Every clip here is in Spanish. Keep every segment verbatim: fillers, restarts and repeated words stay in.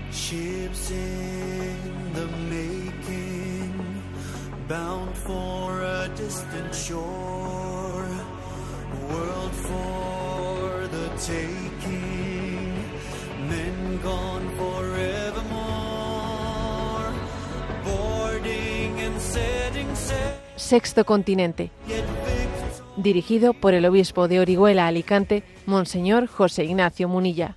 Ships in the making, bound for a distant shore, world for the taking, men gone forevermore, boarding and setting sail. Sexto Continente, dirigido por el obispo de Orihuela, Alicante, Monseñor José Ignacio Munilla.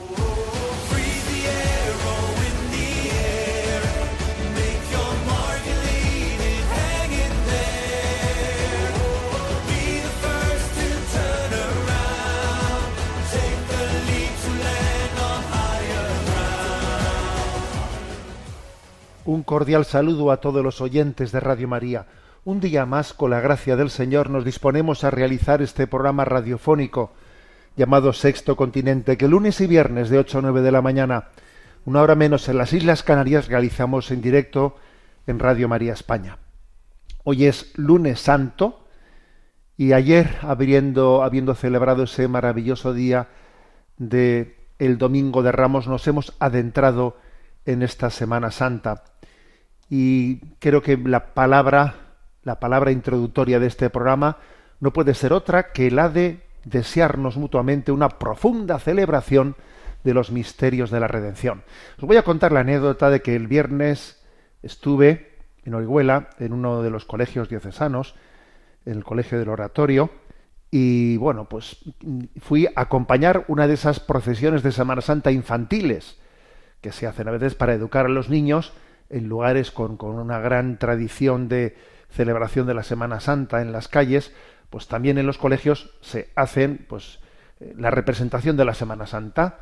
Un cordial saludo a todos los oyentes de Radio María. Un día más, con la gracia del Señor, nos disponemos a realizar este programa radiofónico llamado Sexto Continente, que lunes y viernes de ocho a nueve de la mañana, una hora menos en las Islas Canarias, realizamos en directo en Radio María España. Hoy es lunes santo y ayer, habiendo, habiendo celebrado ese maravilloso día de el Domingo de Ramos, nos hemos adentrado en esta Semana Santa. Y creo que la palabra, la palabra introductoria de este programa no puede ser otra que la de desearnos mutuamente una profunda celebración de los misterios de la redención. Os voy a contar la anécdota de que el viernes estuve en Orihuela, en uno de los colegios diocesanos, en el Colegio del Oratorio, y bueno, pues fui a acompañar una de esas procesiones de Semana Santa infantiles que se hacen a veces para educar a los niños en lugares con, con una gran tradición de celebración de la Semana Santa en las calles. Pues también en los colegios se hacen pues la representación de la Semana Santa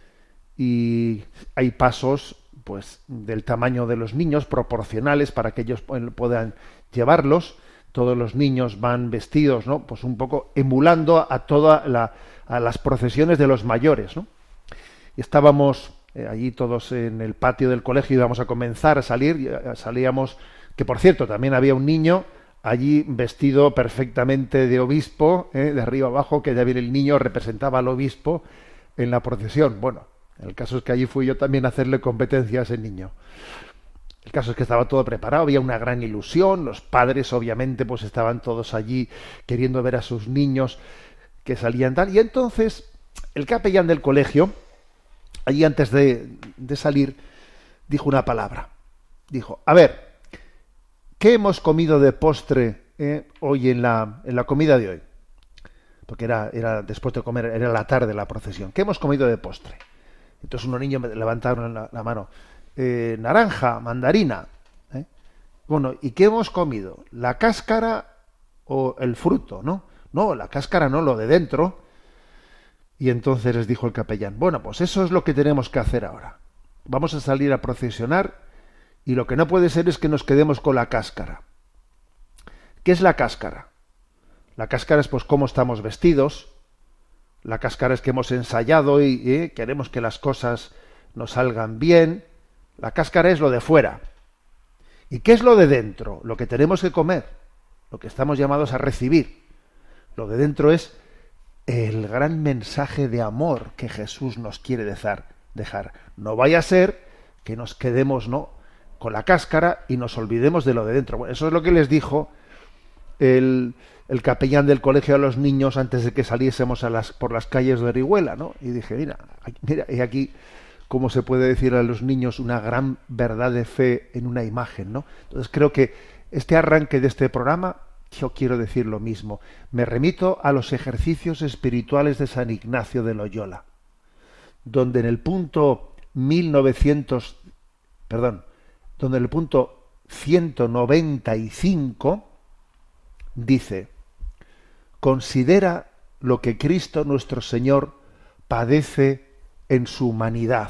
y hay pasos pues del tamaño de los niños proporcionales para que ellos puedan llevarlos. Todos los niños van vestidos, ¿no? Pues un poco emulando a toda la, a las procesiones de los mayores, ¿no? Y estábamos Eh, allí todos en el patio del colegio, íbamos a comenzar a salir, eh, salíamos, que por cierto también había un niño allí vestido perfectamente de obispo, eh, de arriba abajo, que ya viene el niño, representaba al obispo en la procesión. Bueno, el caso es que allí fui yo también a hacerle competencia a ese niño. El caso es que estaba todo preparado, había una gran ilusión, los padres obviamente pues estaban todos allí queriendo ver a sus niños que salían tal, y entonces el capellán del colegio, allí antes de, de salir, dijo una palabra. Dijo, a ver, ¿qué hemos comido de postre eh, hoy en la, en la comida de hoy? Porque era, era después de comer, era la tarde la procesión. ¿Qué hemos comido de postre? Entonces unos niños me levantaron la, la mano. Eh, naranja, mandarina. ¿eh? Bueno, ¿y qué hemos comido? ¿La cáscara o el fruto? No, no, la cáscara no, lo de dentro. Y entonces les dijo el capellán, bueno, pues eso es lo que tenemos que hacer ahora. Vamos a salir a procesionar y lo que no puede ser es que nos quedemos con la cáscara. ¿Qué es la cáscara? La cáscara es pues cómo estamos vestidos, la cáscara es que hemos ensayado y eh, queremos que las cosas nos salgan bien, la cáscara es lo de fuera. ¿Y qué es lo de dentro? Lo que tenemos que comer, lo que estamos llamados a recibir. Lo de dentro es el gran mensaje de amor que Jesús nos quiere dejar, dejar. No vaya a ser que nos quedemos, ¿no?, con la cáscara y nos olvidemos de lo de dentro. Bueno, eso es lo que les dijo el, el capellán del colegio a los niños antes de que saliésemos a las, por las calles de Orihuela, ¿no? Y dije, mira, mira, y aquí cómo se puede decir a los niños una gran verdad de fe en una imagen, ¿no? Entonces creo que este arranque de este programa, yo quiero decir lo mismo. Me remito a los ejercicios espirituales de San Ignacio de Loyola, donde en el punto mil novecientos, perdón, donde en el punto ciento noventa y cinco dice: considera lo que Cristo nuestro Señor padece en su humanidad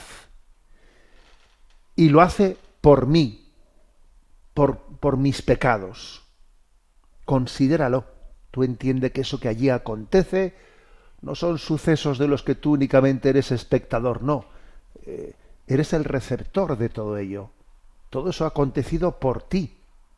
y lo hace por mí, por, por mis pecados. Considéralo. Tú entiendes que eso que allí acontece no son sucesos de los que tú únicamente eres espectador, no. Eh, eres el receptor de todo ello. Todo eso ha acontecido por ti.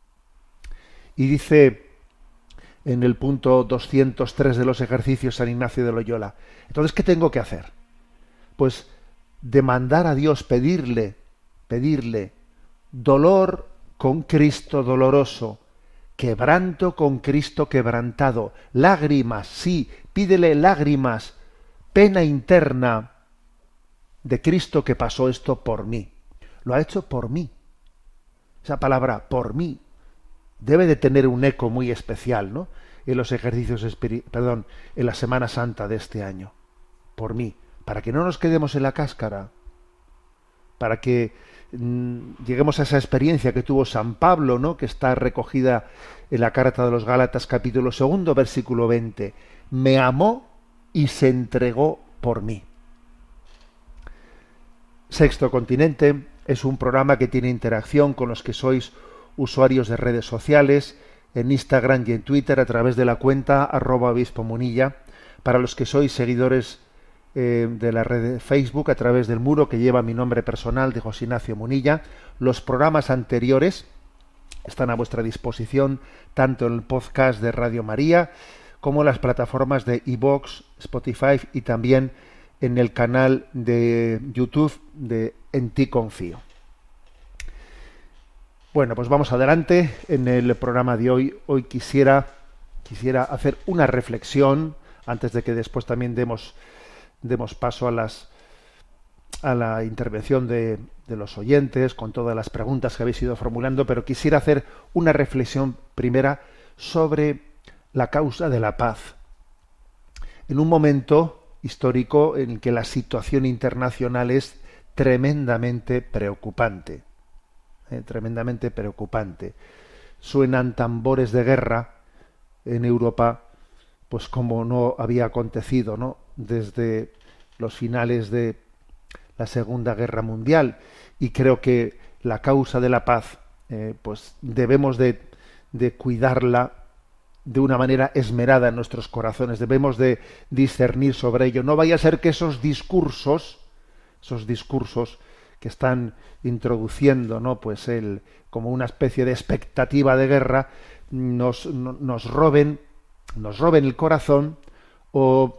Y dice en el punto doscientos tres de los ejercicios San Ignacio de Loyola, entonces, ¿qué tengo que hacer? Pues demandar a Dios, pedirle, pedirle dolor con Cristo doloroso, quebranto con Cristo quebrantado, lágrimas, sí, pídele lágrimas, pena interna de Cristo que pasó esto por mí. Lo ha hecho por mí. Esa palabra por mí debe de tener un eco muy especial, ¿no? En los ejercicios espiri- perdón, en la Semana Santa de este año. Por mí, para que no nos quedemos en la cáscara, para que mmm, lleguemos a esa experiencia que tuvo San Pablo, ¿no? Que está recogida en la carta de los Gálatas, capítulo segundo, versículo veinte. Me amó y se entregó por mí. Sexto Continente es un programa que tiene interacción con los que sois usuarios de redes sociales, en Instagram y en Twitter a través de la cuenta arroba obispo munilla, para los que sois seguidores eh, de la red de Facebook a través del muro que lleva mi nombre personal de José Ignacio Munilla. Los programas anteriores están a vuestra disposición tanto en el podcast de Radio María como en las plataformas de iVoox, Spotify y también en el canal de YouTube de En Ti Confío. Bueno, pues vamos adelante en el programa de hoy. Hoy quisiera, quisiera hacer una reflexión, antes de que después también demos, demos paso a, las, a la intervención de, de los oyentes, con todas las preguntas que habéis ido formulando, pero quisiera hacer una reflexión primera sobre la causa de la paz. En un momento histórico en el que la situación internacional es tremendamente preocupante. Eh, tremendamente preocupante. Suenan tambores de guerra en Europa, pues como no había acontecido, ¿no? Desde los finales de la Segunda Guerra Mundial. Y creo que la causa de la paz, eh, pues debemos de, de cuidarla de una manera esmerada en nuestros corazones. Debemos de discernir sobre ello. No vaya a ser que esos discursos, esos discursos que están introduciendo, ¿no? Pues el, como una especie de expectativa de guerra, nos, no, nos roben, nos roben el corazón o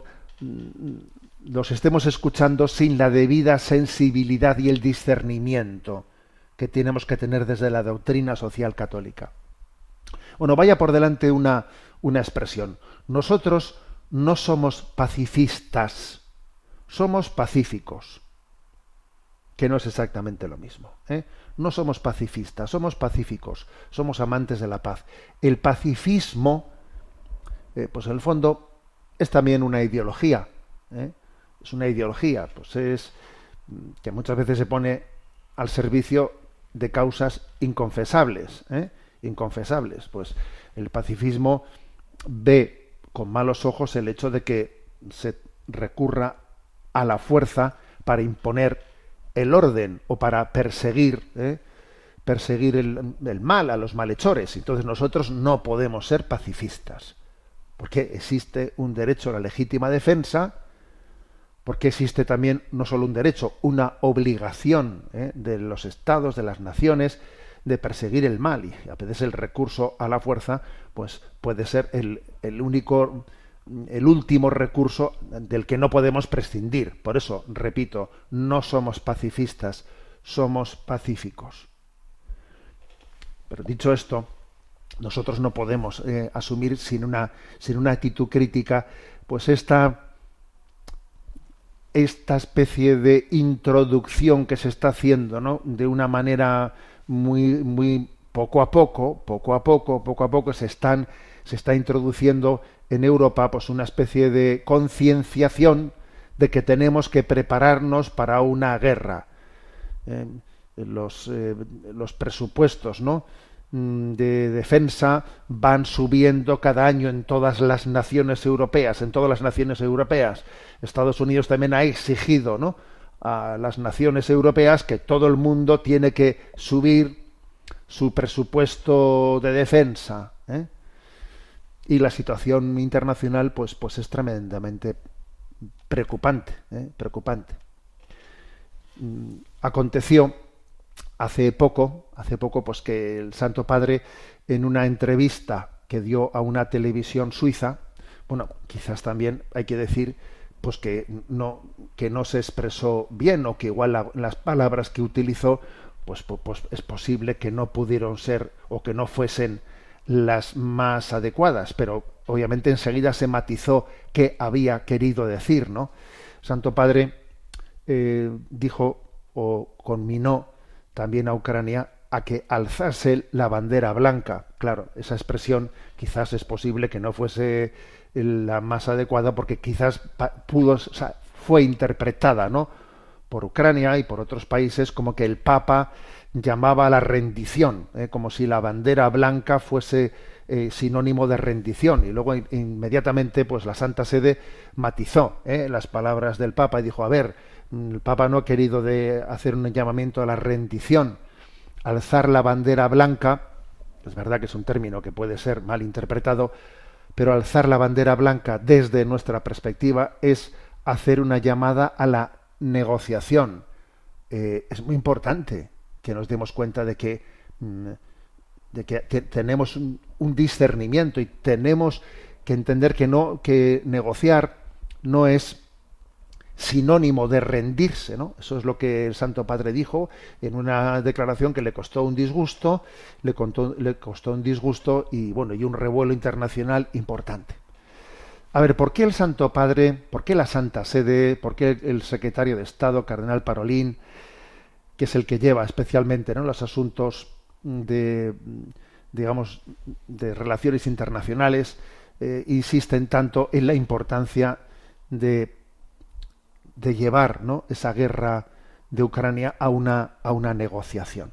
los estemos escuchando sin la debida sensibilidad y el discernimiento que tenemos que tener desde la doctrina social católica. Bueno, vaya por delante una, una expresión. Nosotros no somos pacifistas, somos pacíficos, que no es exactamente lo mismo, ¿eh? No somos pacifistas, somos pacíficos, somos amantes de la paz. El pacifismo, eh, pues en el fondo, es también una ideología, ¿eh? Es una ideología, pues es que muchas veces se pone al servicio de causas inconfesables, ¿eh? inconfesables. Pues el pacifismo ve con malos ojos el hecho de que se recurra a la fuerza para imponer el orden o para perseguir ¿eh? perseguir el, el mal, a los malhechores. Entonces nosotros no podemos ser pacifistas, porque existe un derecho a la legítima defensa, porque existe también no solo un derecho, una obligación ¿eh? de los estados, de las naciones, de perseguir el mal, y a veces el recurso a la fuerza pues puede ser el, el único, el último recurso del que no podemos prescindir. Por eso, repito, no somos pacifistas, somos pacíficos. Pero dicho esto, nosotros no podemos eh, asumir sin una, sin una actitud crítica, pues esta, esta especie de introducción que se está haciendo, ¿no? De una manera muy, muy poco a poco, poco a poco, poco a poco se están, se está introduciendo en Europa pues una especie de concienciación de que tenemos que prepararnos para una guerra. Eh, los, eh, los presupuestos, ¿no? de defensa van subiendo cada año en todas las naciones europeas, en todas las naciones europeas. Estados Unidos también ha exigido, ¿no? a las naciones europeas que todo el mundo tiene que subir su presupuesto de defensa, ¿eh? Y la situación internacional pues, pues es tremendamente preocupante, ¿eh? preocupante. Aconteció hace poco, hace poco pues que el Santo Padre, en una entrevista que dio a una televisión suiza, bueno, quizás también hay que decir pues que no, que no se expresó bien, o que igual la, las palabras que utilizó, pues, pues, pues es posible que no pudieron ser o que no fuesen las más adecuadas, pero obviamente enseguida se matizó qué había querido decir, ¿no? Santo Padre eh, dijo o conminó también a Ucrania a que alzase la bandera blanca. Claro, esa expresión quizás es posible que no fuese la más adecuada, porque quizás pudo, o sea, fue interpretada, ¿no?, por Ucrania y por otros países como que el Papa llamaba a la rendición, ¿eh? como si la bandera blanca fuese eh, sinónimo de rendición, y luego in, inmediatamente pues la Santa Sede matizó ¿eh? las palabras del Papa y dijo, a ver, el Papa no ha querido de hacer un llamamiento a la rendición. Alzar la bandera blanca, es verdad que es un término que puede ser mal interpretado, pero alzar la bandera blanca desde nuestra perspectiva es hacer una llamada a la negociación. Eh, es muy importante que nos demos cuenta de que, de que te, tenemos un, un discernimiento, y tenemos que entender que no, que negociar no es sinónimo de rendirse, ¿no? Eso es lo que el Santo Padre dijo en una declaración que le costó un disgusto, le, contó, le costó un disgusto y bueno, y un revuelo internacional importante. A ver, ¿por qué el Santo Padre, por qué la Santa Sede, por qué el secretario de Estado, Cardenal Parolin, que es el que lleva especialmente, ¿no?, los asuntos de, digamos, de relaciones internacionales, eh, insisten tanto en la importancia de de llevar, ¿no?, esa guerra de Ucrania a una, a una negociación?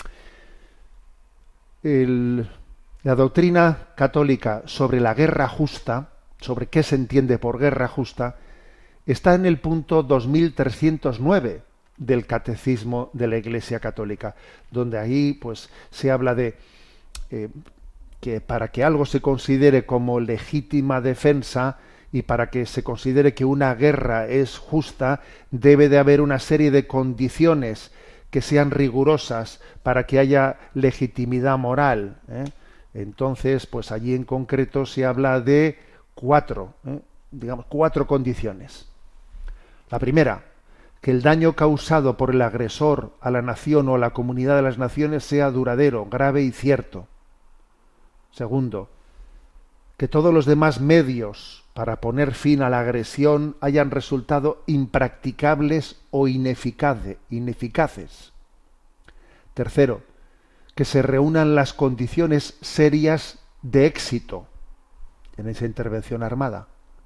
El, la doctrina católica sobre la guerra justa, sobre qué se entiende por guerra justa, está en el punto dos mil trescientos nueve del Catecismo de la Iglesia Católica, donde ahí pues se habla de eh, que para que algo se considere como legítima defensa y para que se considere que una guerra es justa, debe de haber una serie de condiciones que sean rigurosas para que haya legitimidad moral, ¿eh? Entonces, pues allí en concreto se habla de cuatro, ¿eh? digamos, cuatro condiciones. La primera, que el daño causado por el agresor a la nación o a la comunidad de las naciones sea duradero, grave y cierto. Segundo, que todos los demás medios para poner fin a la agresión hayan resultado impracticables o ineficace, ineficaces. Tercero, que se reúnan las condiciones serias de éxito en esa intervención armada.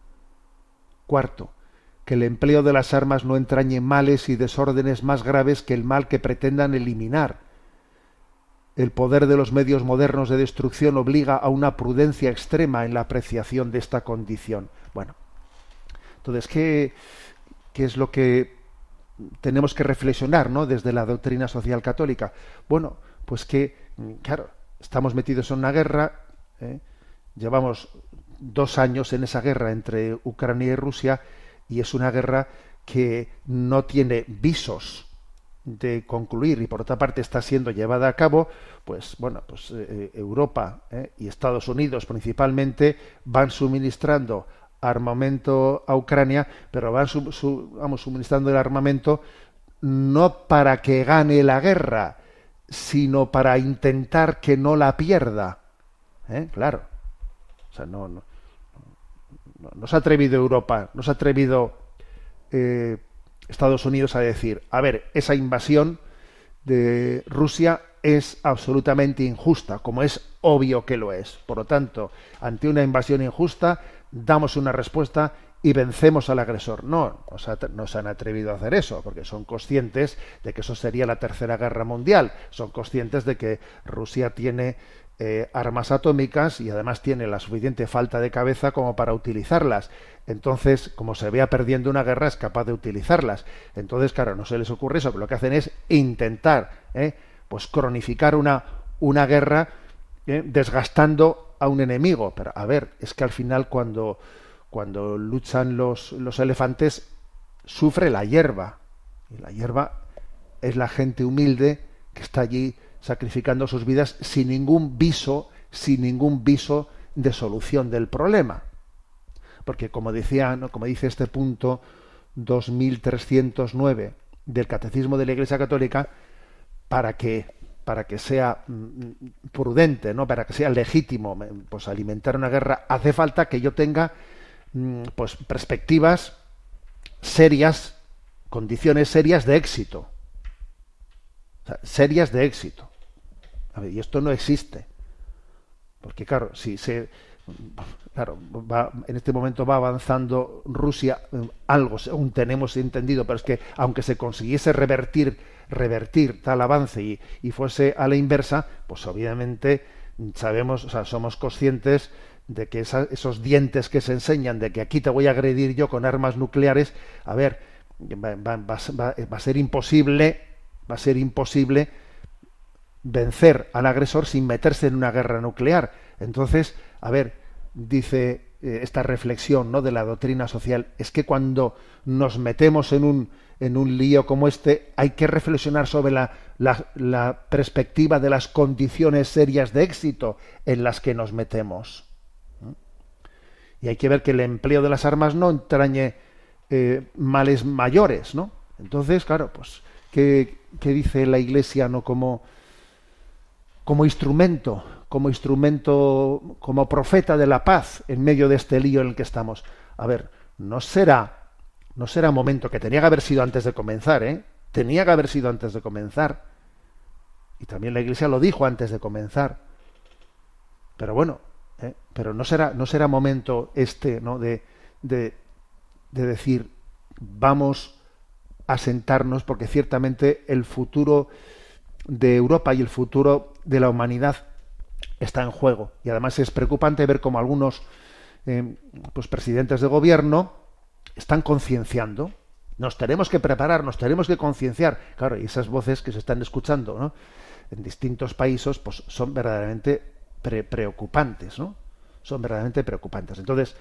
Cuarto, que el empleo de las armas no entrañe males y desórdenes más graves que el mal que pretendan eliminar. El poder de los medios modernos de destrucción obliga a una prudencia extrema en la apreciación de esta condición. Bueno, entonces, ¿qué, qué es lo que tenemos que reflexionar, ¿no?, desde la doctrina social católica? Bueno, pues que, claro, estamos metidos en una guerra, ¿eh? Llevamos dos años en esa guerra entre Ucrania y Rusia, y es una guerra que no tiene visos de concluir, y por otra parte está siendo llevada a cabo, pues bueno, pues eh, Europa eh, y Estados Unidos principalmente van suministrando armamento a Ucrania, pero van su, su, vamos, suministrando el armamento no para que gane la guerra, sino para intentar que no la pierda. ¿Eh? Claro. O sea, no, no, no, no se ha atrevido Europa, no se ha atrevido eh, Estados Unidos a decir, a ver, esa invasión de Rusia es absolutamente injusta, como es obvio que lo es. Por lo tanto, ante una invasión injusta, damos una respuesta y vencemos al agresor. No, o sea, no se han atrevido a hacer eso, porque son conscientes de que eso sería la Tercera Guerra Mundial. Son conscientes de que Rusia tiene eh, armas atómicas y además tiene la suficiente falta de cabeza como para utilizarlas. Entonces, como se vea perdiendo una guerra, es capaz de utilizarlas. Entonces, claro, no se les ocurre eso, pero lo que hacen es intentar ¿eh? pues cronificar una, una guerra ¿eh? desgastando a un enemigo. Pero, a ver, es que al final cuando, cuando luchan los, los elefantes, sufre la hierba. Y la hierba es la gente humilde que está allí sacrificando sus vidas sin ningún viso, sin ningún viso de solución del problema. porque como decía, ¿no? como dice este punto dos mil trescientos nueve del Catecismo de la Iglesia Católica, para que para que sea mm, prudente, ¿no? Para que sea legítimo, pues alimentar una guerra, hace falta que yo tenga mm, pues perspectivas serias, condiciones serias de éxito. O sea, serias de éxito. A ver, y esto no existe. Porque claro, si se claro, va, en este momento va avanzando Rusia, algo aún tenemos entendido, pero es que aunque se consiguiese revertir revertir tal avance y, y fuese a la inversa, pues obviamente sabemos, o sea, somos conscientes de que esa, esos dientes que se enseñan de que aquí te voy a agredir yo con armas nucleares, a ver, va, va, va, va a ser imposible, va a ser imposible vencer al agresor sin meterse en una guerra nuclear. Entonces, a ver, dice eh, esta reflexión, ¿no?, de la doctrina social, es que cuando nos metemos en un en un lío como este, hay que reflexionar sobre la, la, la perspectiva de las condiciones serias de éxito en las que nos metemos. Y hay que ver que el empleo de las armas no entrañe eh, males mayores, ¿no? Entonces, claro, pues, ¿qué, qué dice la Iglesia, no, como, como instrumento, como instrumento, como profeta de la paz en medio de este lío en el que estamos? A ver, no será No será momento, que tenía que haber sido antes de comenzar, ¿eh? Tenía que haber sido antes de comenzar. Y también la Iglesia lo dijo antes de comenzar. Pero bueno, ¿eh? pero no será, no será momento este, ¿no?, de, de, de decir, vamos a sentarnos, porque ciertamente el futuro de Europa y el futuro de la humanidad está en juego. Y además es preocupante ver cómo algunos eh, pues presidentes de gobierno están concienciando. Nos tenemos que preparar, nos tenemos que concienciar. Claro, y esas voces que se están escuchando, ¿no?, en distintos países, pues son verdaderamente pre preocupantes, ¿no? Son verdaderamente preocupantes. Entonces,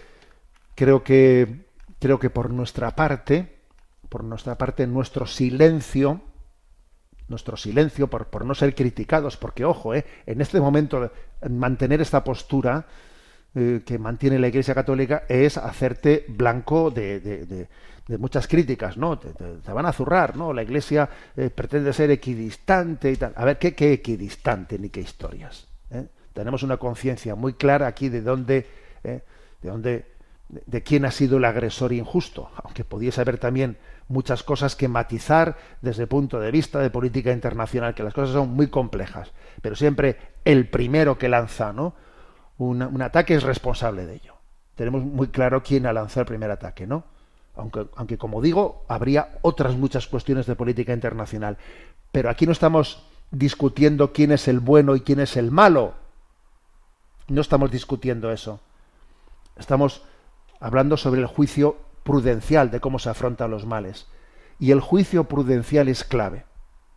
creo que creo que por nuestra parte, por nuestra parte, nuestro silencio, nuestro silencio, por, por no ser criticados, porque ojo, eh, en este momento mantener esta postura que mantiene la Iglesia Católica es hacerte blanco de, de, de, de muchas críticas, ¿no? Te, te, te van a zurrar, ¿no? La Iglesia eh, pretende ser equidistante y tal. A ver, ¿qué, qué equidistante ni qué historias? ¿eh? Tenemos una conciencia muy clara aquí de dónde, eh, de dónde, de, de quién ha sido el agresor injusto, aunque pudiese haber también muchas cosas que matizar desde el punto de vista de política internacional, que las cosas son muy complejas, pero siempre el primero que lanza, ¿no?, Un, un ataque es responsable de ello. Tenemos muy claro quién ha lanzado el primer ataque, ¿no? Aunque, aunque, como digo, habría otras muchas cuestiones de política internacional. Pero aquí no estamos discutiendo quién es el bueno y quién es el malo. No estamos discutiendo eso. Estamos hablando sobre el juicio prudencial de cómo se afrontan los males. Y el juicio prudencial es clave.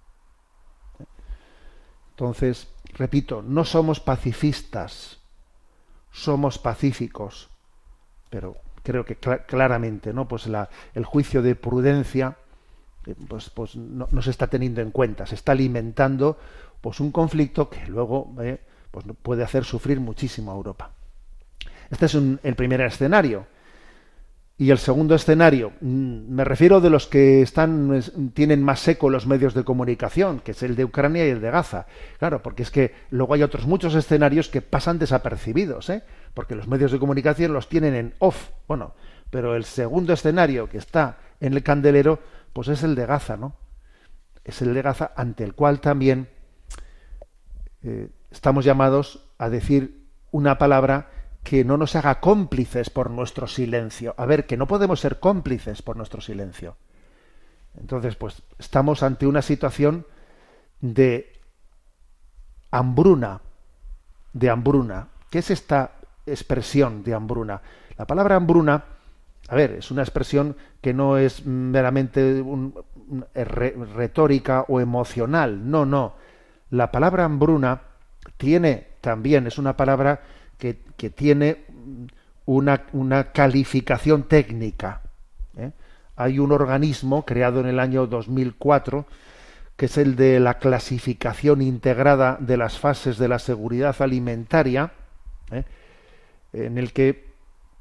Entonces, repito, no somos pacifistas, somos pacíficos, pero creo que cl- claramente, ¿no?, pues la, el juicio de prudencia eh, pues, pues no, no se está teniendo en cuenta, se está alimentando pues un conflicto que luego eh, pues puede hacer sufrir muchísimo a Europa. Este es un, el primer escenario. Y el segundo escenario, me refiero de los que están tienen más eco los medios de comunicación, que es el de Ucrania y el de Gaza. Claro, porque es que luego hay otros muchos escenarios que pasan desapercibidos, ¿eh? Porque los medios de comunicación los tienen en off. Bueno, pero el segundo escenario que está en el candelero, pues es el de Gaza, ¿no? Es el de Gaza, ante el cual también eh, estamos llamados a decir una palabra que no nos haga cómplices por nuestro silencio. A ver, que no podemos ser cómplices por nuestro silencio. Entonces, pues estamos ante una situación de hambruna, de hambruna. ¿Qué es esta expresión de hambruna? La palabra hambruna, a ver, es una expresión que no es meramente un, un, re, retórica o emocional. No, no. La palabra hambruna tiene también, es una palabra que, que tiene una, una calificación técnica. ¿eh? Hay un organismo creado en el año dos mil cuatro que es el de la clasificación integrada de las fases de la seguridad alimentaria, ¿eh? en el que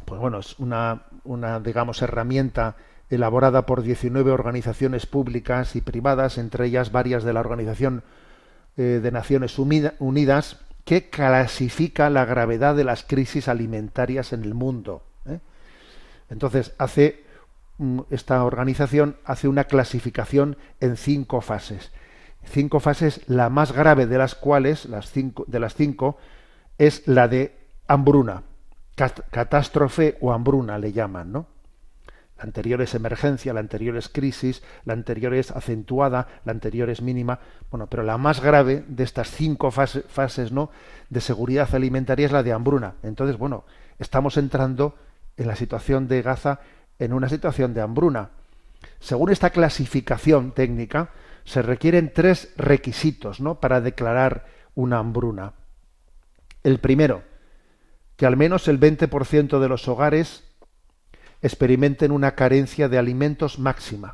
pues bueno, es una, una digamos, herramienta elaborada por diecinueve organizaciones públicas y privadas, entre ellas varias de la Organización eh, de Naciones Unidas, que clasifica la gravedad de las crisis alimentarias en el mundo. ¿eh? Entonces, hace esta organización hace una clasificación en cinco fases. Cinco fases, la más grave de las cuales, las cinco, de las cinco, es la de hambruna, cat- catástrofe o hambruna le llaman, ¿no? La anterior es emergencia, la anterior es crisis, la anterior es acentuada, la anterior es mínima. Bueno, pero la más grave de estas cinco fase, fases, ¿no?, de seguridad alimentaria es la de hambruna. Entonces, bueno, estamos entrando en la situación de Gaza en una situación de hambruna. Según esta clasificación técnica, se requieren tres requisitos, ¿no?, para declarar una hambruna. El primero, que al menos el veinte por ciento de los hogares experimenten una carencia de alimentos máxima.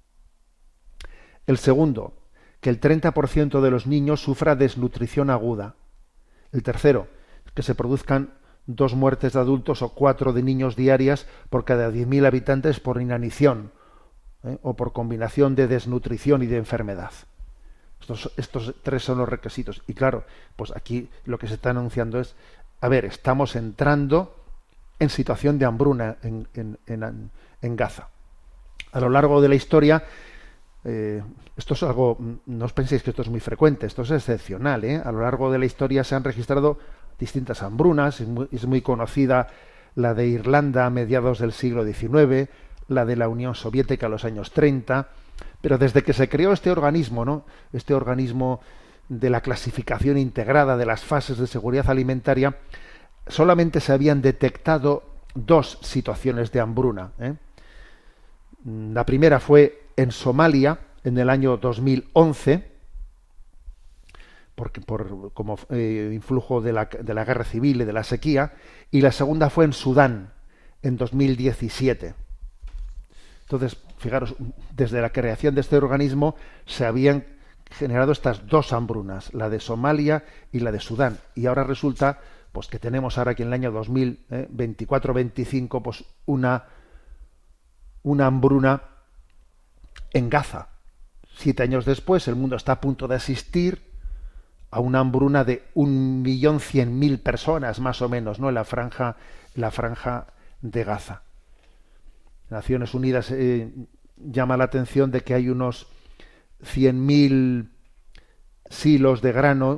El segundo, que el treinta por ciento de los niños sufra desnutrición aguda. El tercero, que se produzcan dos muertes de adultos o cuatro de niños diarias por cada diez mil habitantes por inanición, ¿eh?, o por combinación de desnutrición y de enfermedad. Estos, estos tres son los requisitos. Y claro, pues aquí lo que se está anunciando es, a ver, estamos entrando en situación de hambruna en, en, en, en Gaza. A lo largo de la historia, eh, esto es algo, no os penséis que esto es muy frecuente, esto es excepcional, ¿eh? A lo largo de la historia se han registrado distintas hambrunas, es muy, es muy conocida la de Irlanda a mediados del siglo diecinueve, la de la Unión Soviética a los años treinta, pero desde que se creó este organismo, ¿no?, este organismo de la clasificación integrada de las fases de seguridad alimentaria, solamente se habían detectado dos situaciones de hambruna, ¿eh? La primera fue en Somalia en el año dos mil once, porque por como eh, influjo de la, de la guerra civil y de la sequía, y la segunda fue en Sudán en dos mil diecisiete. Entonces, fijaros, desde la creación de este organismo se habían generado estas dos hambrunas, la de Somalia y la de Sudán, y ahora resulta pues que tenemos ahora aquí en el año dos mil veinticuatro veinticinco pues una una hambruna en Gaza. Siete años después, el mundo está a punto de asistir a una hambruna de un millón cien mil personas, más o menos, ¿no?, en la franja, la franja de Gaza. Naciones Unidas eh, llama la atención de que hay unos cien mil silos de grano,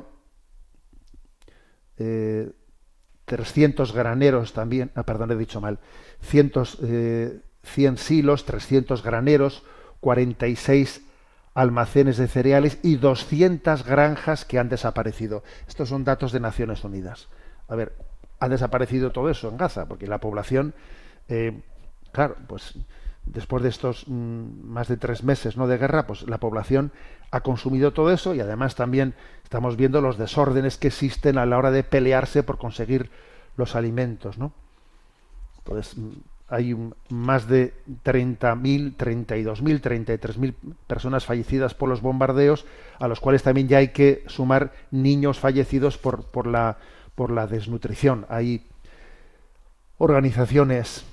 eh, trescientos graneros también, ah, perdón, he dicho mal, cientos, eh, cien silos, trescientos graneros, cuarenta y seis almacenes de cereales y doscientas granjas que han desaparecido. Estos son datos de Naciones Unidas. A ver, ha desaparecido todo eso en Gaza, porque la población, eh, claro, pues después de estos mmm, más de tres meses, ¿no?, de guerra, pues la población ha consumido todo eso, y además también estamos viendo los desórdenes que existen a la hora de pelearse por conseguir los alimentos, ¿no? Entonces, hay un, más de treinta mil, treinta y dos mil, treinta y tres mil personas fallecidas por los bombardeos, a los cuales también ya hay que sumar niños fallecidos por, por, la, por la desnutrición. Hay organizaciones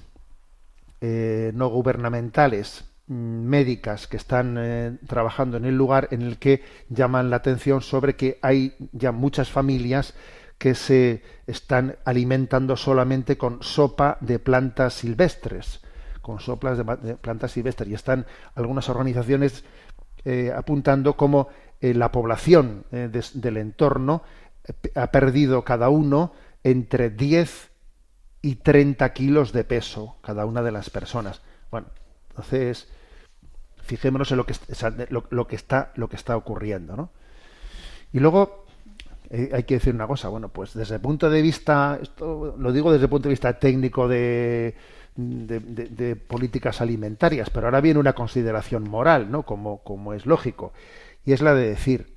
eh, no gubernamentales, médicas, que están eh, trabajando en el lugar, en el que llaman la atención sobre que hay ya muchas familias que se están alimentando solamente con sopa de plantas silvestres, con sopas de, de plantas silvestres, y están algunas organizaciones eh, apuntando como eh, la población eh, de, del entorno eh, ha perdido cada uno entre diez y treinta kilos de peso, cada una de las personas. Bueno, entonces fijémonos en lo que, lo, lo que está lo que está ocurriendo, ¿no? Y luego eh, hay que decir una cosa, bueno, pues desde el punto de vista, esto lo digo desde el punto de vista técnico de, de, de, de políticas alimentarias, pero ahora viene una consideración moral, ¿no?, como, como es lógico, y es la de decir,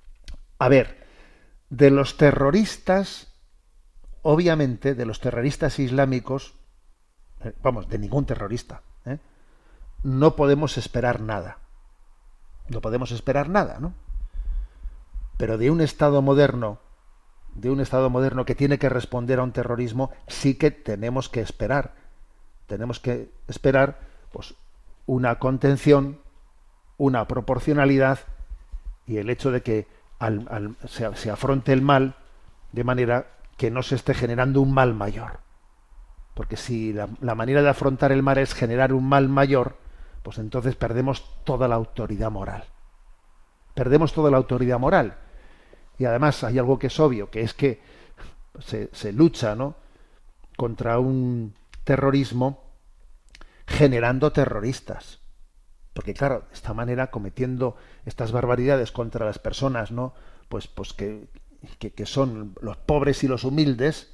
a ver, de los terroristas, obviamente, de los terroristas islámicos, eh, vamos, de ningún terrorista, ¿eh?, no podemos esperar nada. No podemos esperar nada, ¿no? Pero de un Estado moderno, de un Estado moderno que tiene que responder a un terrorismo, sí que tenemos que esperar. Tenemos que esperar pues, una contención, una proporcionalidad y el hecho de que al, al, se, se afronte el mal de manera que no se esté generando un mal mayor. Porque si la, la manera de afrontar el mal es generar un mal mayor, pues entonces perdemos toda la autoridad moral. Perdemos toda la autoridad moral. Y además hay algo que es obvio, que es que se, se lucha, ¿no?, contra un terrorismo generando terroristas. Porque claro, de esta manera, cometiendo estas barbaridades contra las personas, ¿no?, pues, pues que, que, que son los pobres y los humildes,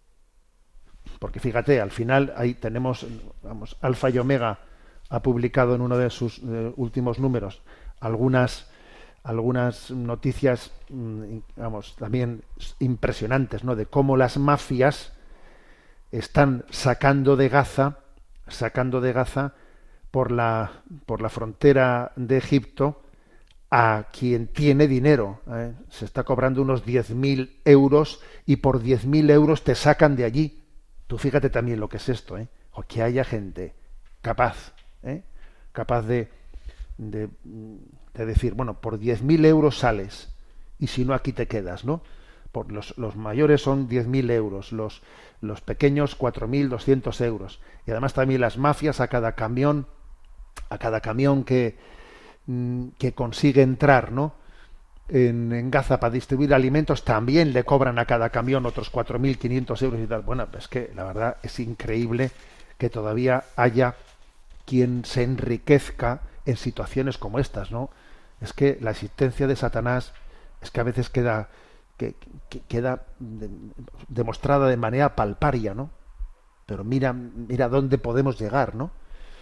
porque fíjate, al final ahí tenemos, vamos, Alfa y Omega ha publicado en uno de sus eh, últimos números algunas algunas noticias, vamos, también impresionantes, ¿no?, de cómo las mafias están sacando de Gaza, sacando de Gaza por la por la frontera de Egipto a quien tiene dinero, ¿eh? Se está cobrando unos diez mil euros y por diez mil euros te sacan de allí. Tú fíjate también lo que es esto, ¿eh? O que haya gente capaz, ¿eh?, capaz de, de, de decir, bueno, por diez mil euros sales y si no aquí te quedas, ¿no? Por los, los mayores son diez mil euros, los, los pequeños cuatro mil doscientos euros. Y además también las mafias a cada camión, a cada camión que, que consigue entrar, ¿no?, En, en Gaza para distribuir alimentos, también le cobran a cada camión otros cuatro mil quinientos euros y tal. Bueno, pues que la verdad es increíble que todavía haya quien se enriquezca en situaciones como estas, ¿no? Es que la existencia de Satanás es que a veces queda que, que queda de, demostrada de manera palparia, ¿no? Pero mira, mira dónde podemos llegar, ¿no?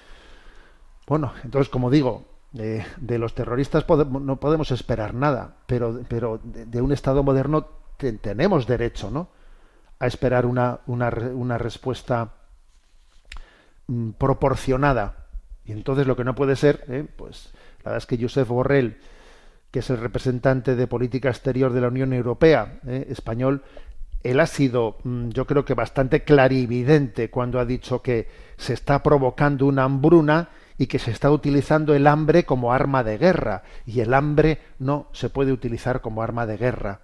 Bueno, entonces, como digo, De, de los terroristas podemos, no podemos esperar nada, pero, pero de, de un Estado moderno te, tenemos derecho, ¿no?, a esperar una, una, una respuesta mm, proporcionada. Y entonces lo que no puede ser, ¿eh?, pues la verdad es que Josep Borrell, que es el representante de política exterior de la Unión Europea, ¿eh?, español, él ha sido, mm, yo creo que bastante clarividente cuando ha dicho que se está provocando una hambruna y que se está utilizando el hambre como arma de guerra, y el hambre no se puede utilizar como arma de guerra.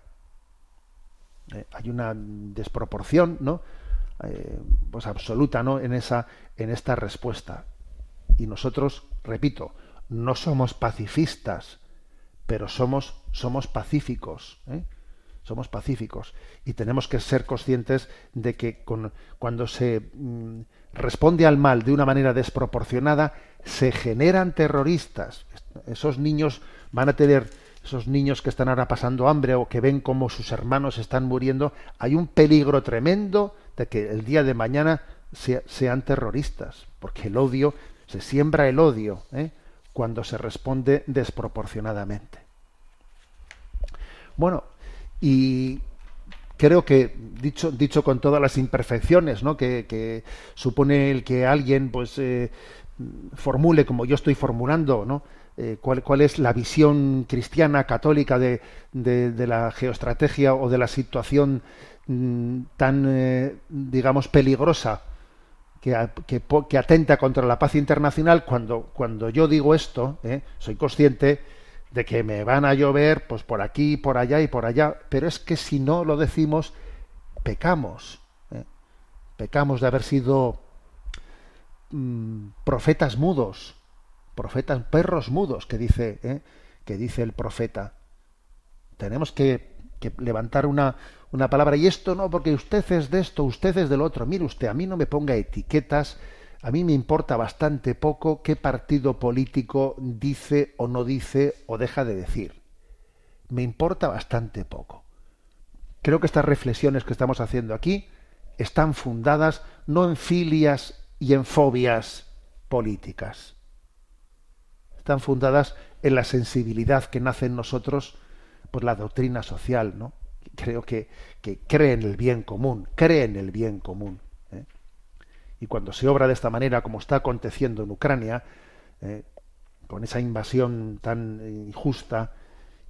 Eh, hay una desproporción, ¿no?, eh, pues absoluta, ¿no?, en esa, en esta respuesta. Y nosotros, repito, no somos pacifistas, pero somos, somos pacíficos, ¿eh? Somos pacíficos y tenemos que ser conscientes de que con, cuando se mm, responde al mal de una manera desproporcionada, se generan terroristas. Esos niños van a tener, esos niños que están ahora pasando hambre o que ven cómo sus hermanos están muriendo, hay un peligro tremendo de que el día de mañana sea, sean terroristas, porque el odio, se siembra el odio, ¿eh?, cuando se responde desproporcionadamente. Bueno, y creo que, dicho, dicho con todas las imperfecciones, ¿no?, que, que supone el que alguien pues eh, formule, como yo estoy formulando, ¿no?, eh, cuál, cuál es la visión cristiana católica de, de, de la geoestrategia o de la situación mm, tan, eh, digamos, peligrosa que, que, que atenta contra la paz internacional. Cuando, cuando yo digo esto, ¿eh?, soy consciente de que me van a llover pues por aquí, por allá y por allá, pero es que si no lo decimos, pecamos, ¿eh? Pecamos de haber sido mm, profetas mudos, profetas, perros mudos, que dice, ¿eh?, que dice el profeta. Tenemos que, que levantar una, una palabra, y esto no, porque usted es de esto, usted es del otro. Mire usted, a mí no me ponga etiquetas. A mí me importa bastante poco qué partido político dice o no dice o deja de decir. Me importa bastante poco. Creo que estas reflexiones que estamos haciendo aquí están fundadas no en filias y en fobias políticas. Están fundadas en la sensibilidad que nace en nosotros por la doctrina social, ¿no? Creo que, que cree en el bien común, cree en el bien común. Y cuando se obra de esta manera, como está aconteciendo en Ucrania, eh, con esa invasión tan injusta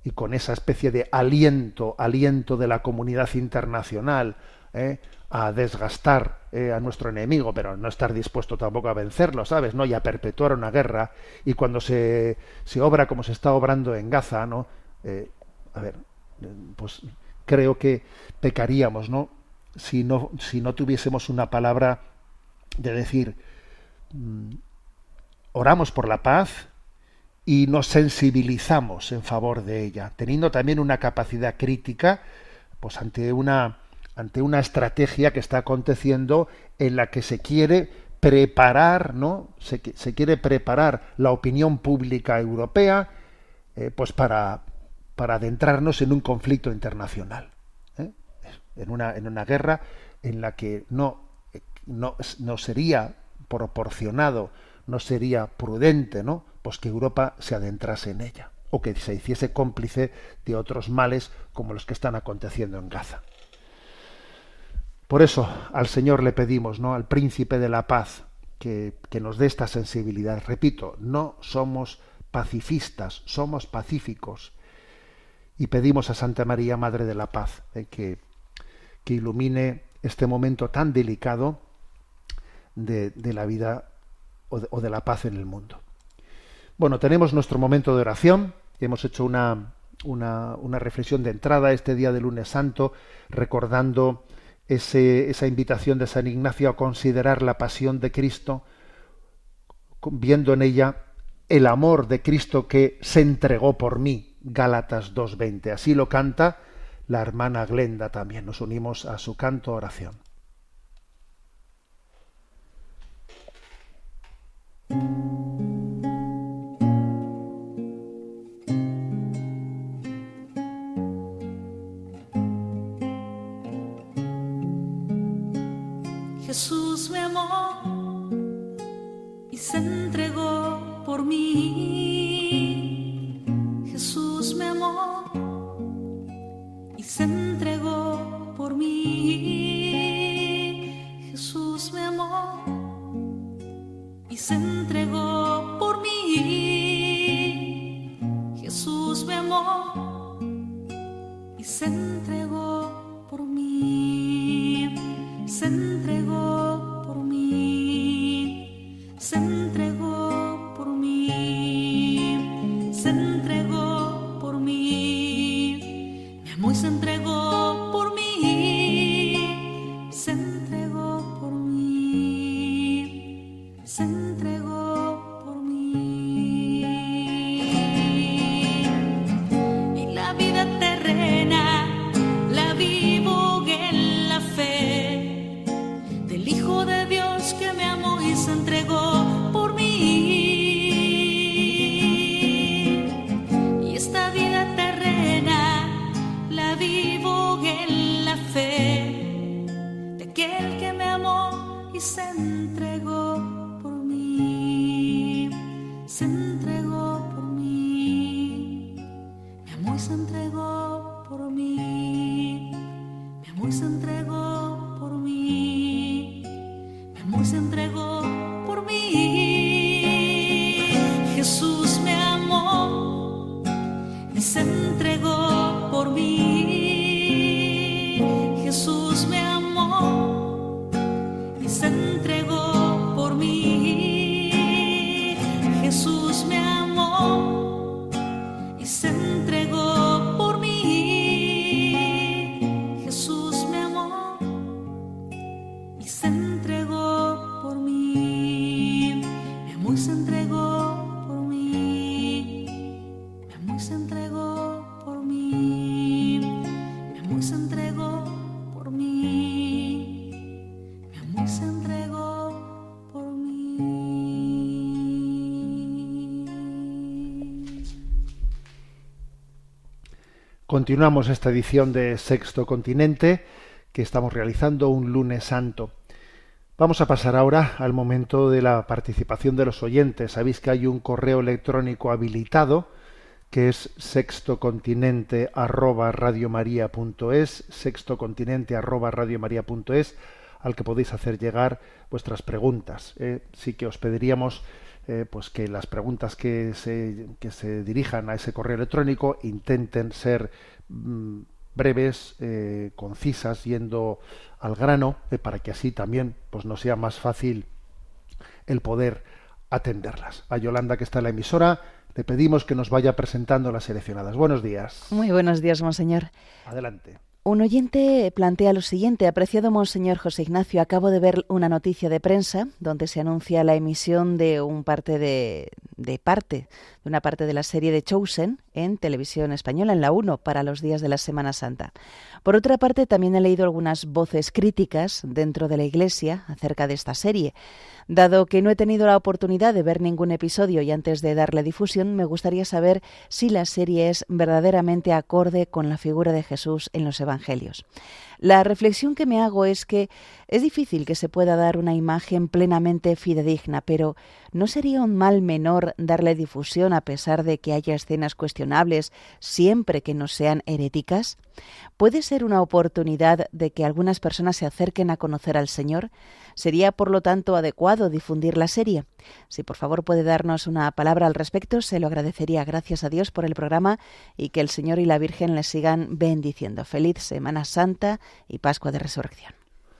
y con esa especie de aliento, aliento de la comunidad internacional, ¿eh? a desgastar eh, a nuestro enemigo, pero no estar dispuesto tampoco a vencerlo, ¿sabes? ¿No? Y a perpetuar una guerra. Y cuando se, se obra como se está obrando en Gaza, ¿no? Eh, a ver, pues creo que pecaríamos, ¿no? Si no, si no tuviésemos una palabra de decir, mmm, oramos por la paz y nos sensibilizamos en favor de ella, teniendo también una capacidad crítica, pues ante una ante una estrategia que está aconteciendo en la que se quiere preparar, ¿no? Se, se quiere preparar la opinión pública europea, eh, pues para, para adentrarnos en un conflicto internacional, ¿eh? en una en una guerra en la que no no, no sería proporcionado, no sería prudente, ¿no? Pues que Europa se adentrase en ella, o que se hiciese cómplice de otros males como los que están aconteciendo en Gaza. Por eso al Señor le pedimos, ¿no? Al Príncipe de la Paz, que, que nos dé esta sensibilidad. Repito, no somos pacifistas, somos pacíficos. Y pedimos a Santa María, Madre de la Paz, eh, que, que ilumine este momento tan delicado de, de la vida o de, o de la paz en el mundo. Bueno, tenemos nuestro momento de oración. Hemos hecho una, una, una reflexión de entrada este día de Lunes Santo, recordando ese, esa invitación de San Ignacio a considerar la pasión de Cristo, viendo en ella el amor de Cristo que se entregó por mí, Gálatas dos veinte. Así lo canta la hermana Glenda también. Nos unimos a su canto oración. Jesús me amó y se entregó por mí. Jesús me amó y se entregó por mí. Jesús me amó y se entregó por mí. Jesús me amó y se entregó por mí. Se entregó por mí, se entregó por mí, se entregó por mí, mi amor se entregó por mí, se entregó por mí, se entregó por mí. Y la vida terrena la vivo en la fe del Hijo de Dios que me amó y se entregó por mí. Y esta vida terrena la vivo en la fe de aquel que me amó y se entregó por mí. Se entregó por mí. Me amó y se entregó por mí. Me amó y se entregó por mí. Mi amor se entregó por mí. Jesús me amó y se entregó por mí. Jesús me amó y se entregó por mí. Jesús me amó y se entregó por mí. Jesús me amó y se entregó por mí. Mi amor se entregó por mí. Mi amor se entregó por mí. Mi amor se entregó por mí. Mi amor se entregó por mí. Continuamos esta edición de Sexto Continente que estamos realizando un lunes santo. Vamos a pasar ahora al momento de la participación de los oyentes. Sabéis que hay un correo electrónico habilitado que es sextocontinente arroba radiomaria punto es, sextocontinente arroba radiomaria punto es, al que podéis hacer llegar vuestras preguntas. Eh, sí que os pediríamos eh, pues que las preguntas que se, que se dirijan a ese correo electrónico intenten ser mm, breves, eh, concisas, yendo al grano, eh, para que así también pues nos sea más fácil el poder atenderlas. A Yolanda, que está en la emisora, le pedimos que nos vaya presentando las seleccionadas. Buenos días. Muy buenos días, monseñor. Adelante. Un oyente plantea lo siguiente: apreciado monseñor José Ignacio, acabo de ver una noticia de prensa donde se anuncia la emisión de un parte de, de parte, de una parte de la serie de Chosen en televisión española, en la uno, para los días de la Semana Santa. Por otra parte, también he leído algunas voces críticas dentro de la Iglesia acerca de esta serie. Dado que no he tenido la oportunidad de ver ningún episodio y antes de darle difusión, me gustaría saber si la serie es verdaderamente acorde con la figura de Jesús en los Evangelios. La reflexión que me hago es que es difícil que se pueda dar una imagen plenamente fidedigna, pero ¿no sería un mal menor darle difusión a pesar de que haya escenas cuestionables, siempre que no sean heréticas? ¿Puede ser una oportunidad de que algunas personas se acerquen a conocer al Señor? ¿Sería, por lo tanto, adecuado difundir la serie? Si por favor puede darnos una palabra al respecto, se lo agradecería. Gracias a Dios por el programa y que el Señor y la Virgen le sigan bendiciendo. Feliz Semana Santa y Pascua de Resurrección.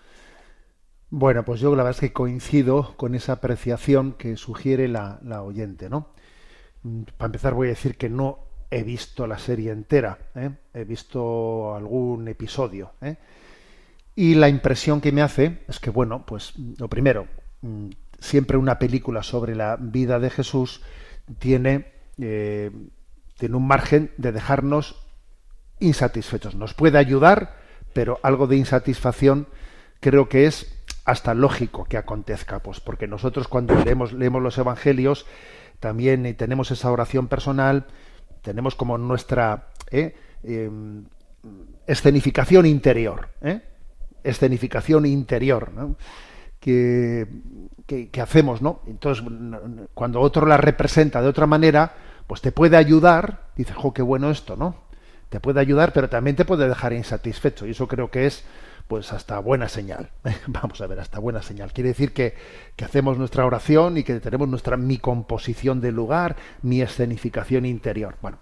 Bueno, pues yo la verdad es que coincido con esa apreciación que sugiere la, la oyente, ¿no? Para empezar voy a decir que no he visto la serie entera, ¿eh? He visto algún episodio, ¿eh? Y la impresión que me hace es que, bueno, pues lo primero, siempre una película sobre la vida de Jesús tiene, eh, tiene un margen de dejarnos insatisfechos. Nos puede ayudar, pero algo de insatisfacción creo que es hasta lógico que acontezca, pues porque nosotros cuando leemos, leemos los evangelios también eh, tenemos esa oración personal, tenemos como nuestra eh, eh, escenificación interior, ¿eh? escenificación interior, ¿no? que, que, que hacemos, ¿no? Entonces, cuando otro la representa de otra manera, pues te puede ayudar, dices, jo, qué bueno esto, ¿no? Te puede ayudar, pero también te puede dejar insatisfecho, y eso creo que es, pues, hasta buena señal. Vamos a ver, hasta buena señal. Quiere decir que, que hacemos nuestra oración y que tenemos nuestra mi composición del lugar, mi escenificación interior. Bueno,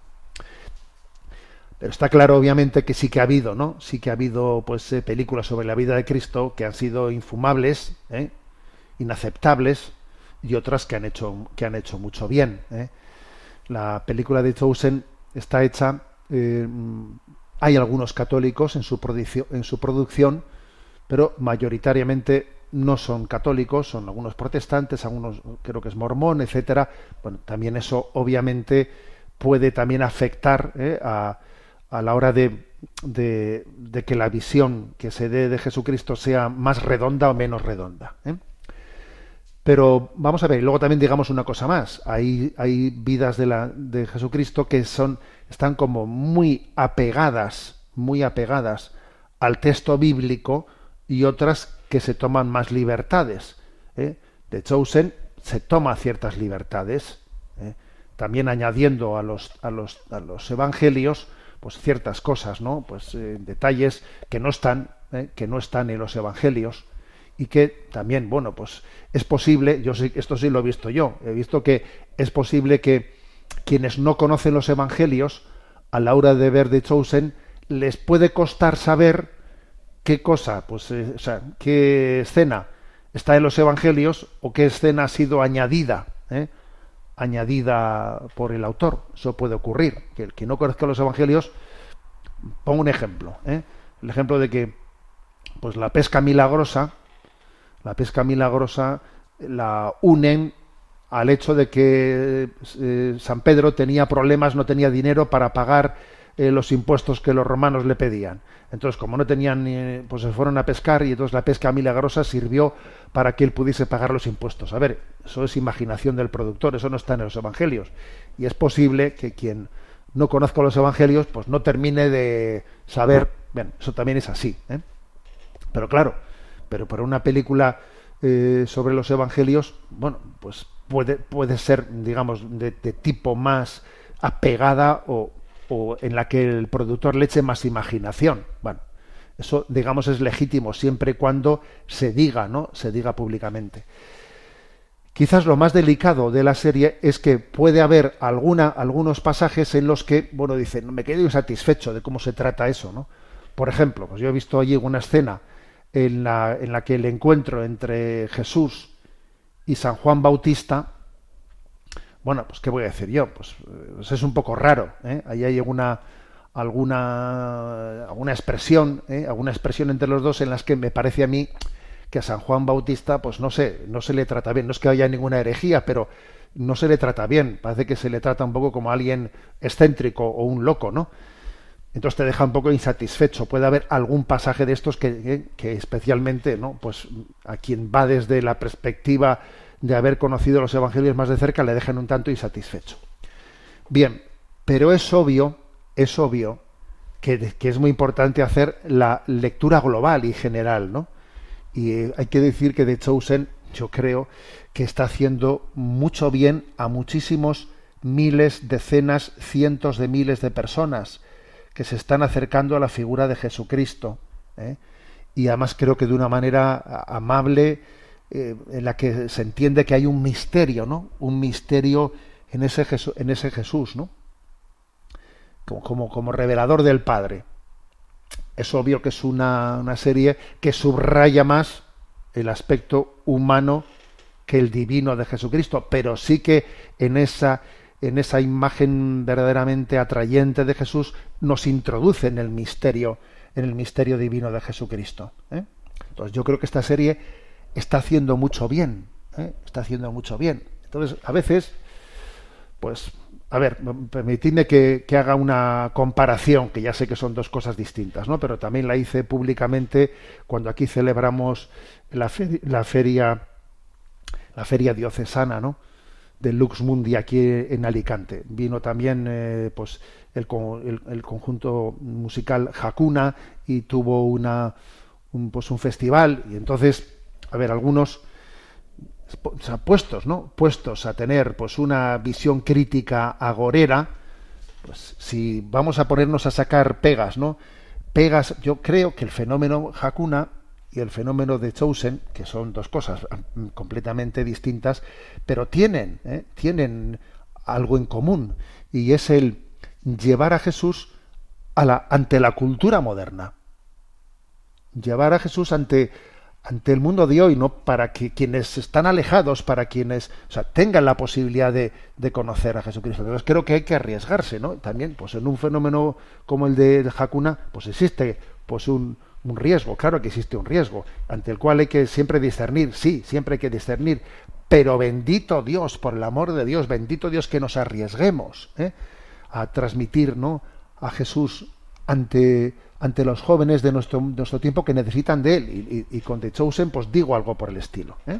pero está claro, obviamente, que sí que ha habido, ¿no? Sí que ha habido, pues, eh, películas sobre la vida de Cristo que han sido infumables, ¿eh? inaceptables, y otras que han hecho que han hecho mucho bien, ¿eh? La película de Chosen está hecha, eh, hay algunos católicos en su producción, en su producción, pero mayoritariamente no son católicos, son algunos protestantes, algunos creo que es mormón, etcétera. Bueno, también eso obviamente puede también afectar, ¿eh? a a la hora de, de, de que la visión que se dé de Jesucristo sea más redonda o menos redonda, ¿eh? Pero vamos a ver, y luego también digamos una cosa más, hay, hay vidas de, la, de Jesucristo que son, están como muy apegadas, muy apegadas al texto bíblico, y otras que se toman más libertades, ¿eh? De Chosen se toma ciertas libertades, ¿eh? También añadiendo a los, a los, a los evangelios pues ciertas cosas, ¿no? Pues eh, detalles que no están, eh, que no están en los evangelios, y que también, bueno, pues es posible, yo sí, esto sí lo he visto yo, he visto que es posible que quienes no conocen los evangelios, a la hora de ver The Chosen, les puede costar saber qué cosa, pues, eh, o sea, qué escena está en los evangelios o qué escena ha sido añadida, ¿eh? añadida por el autor. Eso puede ocurrir, que el que no conozca los evangelios, pongo un ejemplo, ¿eh? el ejemplo de que pues la pesca milagrosa la pesca milagrosa la unen al hecho de que eh, San Pedro tenía problemas, no tenía dinero para pagar eh, los impuestos que los romanos le pedían. Entonces, como no tenían, eh, pues se fueron a pescar, y entonces la pesca milagrosa sirvió para que él pudiese pagar los impuestos. A ver, eso es imaginación del productor, eso no está en los evangelios. Y es posible que quien no conozca los evangelios, pues no termine de saber, bien, eso también es así, ¿eh? Pero claro, pero para una película eh, sobre los evangelios, bueno, pues puede, puede ser, digamos, de, de tipo más apegada, o o en la que el productor le eche más imaginación. Bueno, eso, digamos, es legítimo siempre y cuando se diga, ¿no? Se diga públicamente. Quizás lo más delicado de la serie es que puede haber alguna, algunos pasajes en los que, bueno, dicen, me quedo insatisfecho de cómo se trata eso, ¿no? Por ejemplo, pues yo he visto allí una escena en la, en la que el encuentro entre Jesús y San Juan Bautista, bueno, pues qué voy a decir yo, pues, pues es un poco raro, ¿eh? Ahí hay alguna alguna alguna expresión, ¿eh? alguna expresión entre los dos en las que me parece a mí que a San Juan Bautista, pues no sé, no se le trata bien. No es que haya ninguna herejía, pero no se le trata bien. Parece que se le trata un poco como a alguien excéntrico o un loco, ¿no? Entonces te deja un poco insatisfecho. Puede haber algún pasaje de estos que, que especialmente, ¿no? Pues a quien va desde la perspectiva de haber conocido los evangelios más de cerca le dejan un tanto insatisfecho. Bien, pero es obvio, es obvio que, que es muy importante hacer la lectura global y general, ¿no? Y hay que decir que The Chosen, yo creo que está haciendo mucho bien a muchísimos miles, decenas, cientos de miles de personas que se están acercando a la figura de Jesucristo, ¿eh? Y además creo que de una manera amable, eh, en la que se entiende que hay un misterio, ¿no? Un misterio en ese Jesús, en ese Jesús, ¿no? Como, como, como revelador del Padre. Es obvio que es una, una serie que subraya más el aspecto humano que el divino de Jesucristo, pero sí que en esa, en esa imagen verdaderamente atrayente de Jesús nos introduce en el misterio, en el misterio divino de Jesucristo, ¿eh? Entonces yo creo que esta serie está haciendo mucho bien, ¿eh? Está haciendo mucho bien. Entonces, a veces, pues, a ver, permitidme que, que haga una comparación, que ya sé que son dos cosas distintas, ¿no? Pero también la hice públicamente cuando aquí celebramos la, fe, la feria, la feria diocesana, ¿no? Del Lux Mundi aquí en Alicante. Vino también, eh, pues, el, el, el conjunto musical Hakuna y tuvo una, un, pues, un festival. Y entonces, a ver, algunos, o sea, puestos, ¿no? Puestos a tener, pues, una visión crítica agorera, pues, si vamos a ponernos a sacar pegas, ¿no? Pegas, yo creo que el fenómeno Hakuna y el fenómeno de Chosen, que son dos cosas completamente distintas, pero tienen, ¿eh? tienen algo en común, y es el llevar a Jesús a la, ante la cultura moderna. Llevar a Jesús ante ante el mundo de hoy, ¿no? Para que quienes están alejados, para quienes, o sea, tengan la posibilidad de, de conocer a Jesucristo. Entonces creo que hay que arriesgarse, ¿no? También, pues en un fenómeno como el de, de Hakuna, pues existe pues un, un riesgo, claro que existe un riesgo, ante el cual hay que siempre discernir, sí, siempre hay que discernir, pero bendito Dios, por el amor de Dios, bendito Dios que nos arriesguemos, ¿eh? a transmitir, ¿no? a Jesús ante ante los jóvenes de nuestro, nuestro tiempo que necesitan de él, y, y, y con The Chosen pues digo algo por el estilo, ¿eh?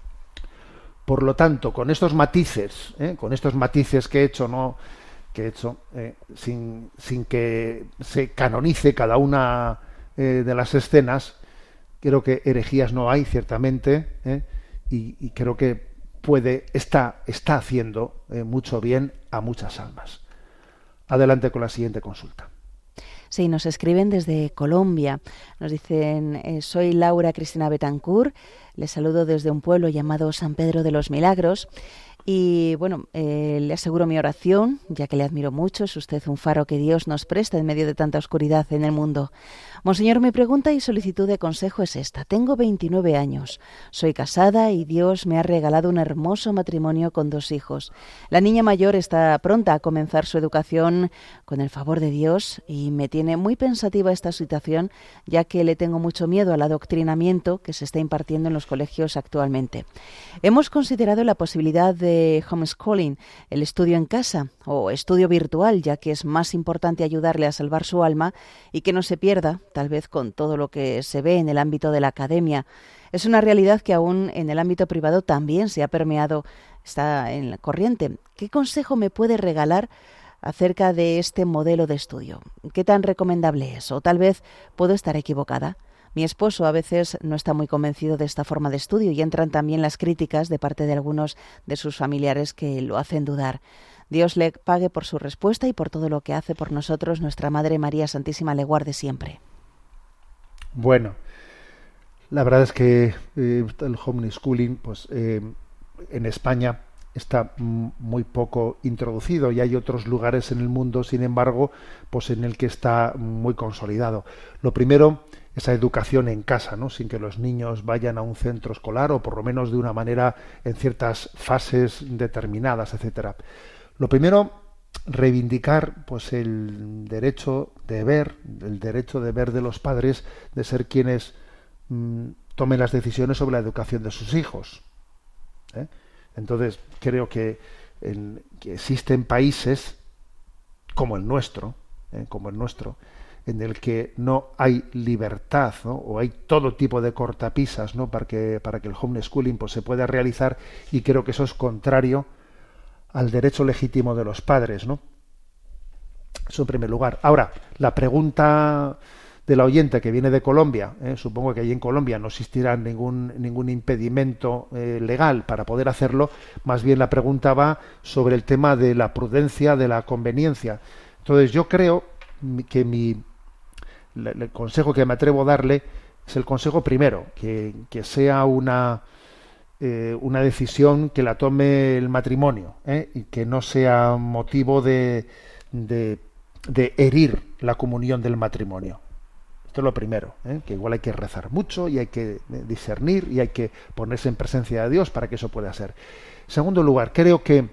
Por lo tanto, con estos matices, ¿eh? con estos matices que he hecho, no que he hecho eh, sin, sin que se canonice cada una eh, de las escenas, creo que herejías no hay, ciertamente, ¿eh? y, y creo que puede está está haciendo eh, mucho bien a muchas almas. Adelante con la siguiente consulta. Sí, nos escriben desde Colombia. Nos dicen, eh, soy Laura Cristina Betancourt, les saludo desde un pueblo llamado San Pedro de los Milagros. Y bueno, eh, le aseguro mi oración, ya que le admiro mucho, es usted un faro que Dios nos presta en medio de tanta oscuridad en el mundo. Monseñor, mi pregunta y solicitud de consejo es esta. Tengo veintinueve años, soy casada y Dios me ha regalado un hermoso matrimonio con dos hijos. La niña mayor está pronta a comenzar su educación con el favor de Dios y me tiene muy pensativa esta situación, ya que le tengo mucho miedo al adoctrinamiento que se está impartiendo en los colegios actualmente. Hemos considerado la posibilidad de homeschooling, el estudio en casa o estudio virtual, ya que es más importante ayudarle a salvar su alma y que no se pierda, tal vez con todo lo que se ve en el ámbito de la academia. Es una realidad que aún en el ámbito privado también se ha permeado, está en la corriente. ¿Qué consejo me puede regalar acerca de este modelo de estudio? ¿Qué tan recomendable es? O tal vez puedo estar equivocada. Mi esposo a veces no está muy convencido de esta forma de estudio y entran también las críticas de parte de algunos de sus familiares que lo hacen dudar. Dios le pague por su respuesta y por todo lo que hace por nosotros. Nuestra Madre María Santísima le guarde siempre. Bueno, la verdad es que eh, el homeschooling, pues eh, en España está muy poco introducido y hay otros lugares en el mundo, sin embargo, pues en el que está muy consolidado. Lo primero, esa educación en casa, ¿no? Sin que los niños vayan a un centro escolar o por lo menos de una manera en ciertas fases determinadas, etcétera. Lo primero, reivindicar pues el derecho de ver, el derecho de ver de los padres de ser quienes mmm, tomen las decisiones sobre la educación de sus hijos. ¿eh? Entonces, creo que, en, que existen países como el nuestro, ¿eh? como el nuestro, en el que no hay libertad, ¿no? o hay todo tipo de cortapisas, ¿no? para que para que el homeschooling pues se pueda realizar, y creo que eso es contrario al derecho legítimo de los padres, ¿no? Eso en primer lugar. Ahora, la pregunta de la oyente que viene de Colombia, ¿eh? supongo que allí en Colombia no existirá ningún ningún impedimento eh, legal para poder hacerlo, más bien la pregunta va sobre el tema de la prudencia, de la conveniencia. Entonces yo creo que mi el consejo que me atrevo a darle es el consejo primero, que, que sea una eh, una decisión que la tome el matrimonio, ¿eh? y que no sea motivo de, de, de herir la comunión del matrimonio. Esto es lo primero, ¿eh? que igual hay que rezar mucho y hay que discernir y hay que ponerse en presencia de Dios para que eso pueda ser. En segundo lugar, creo que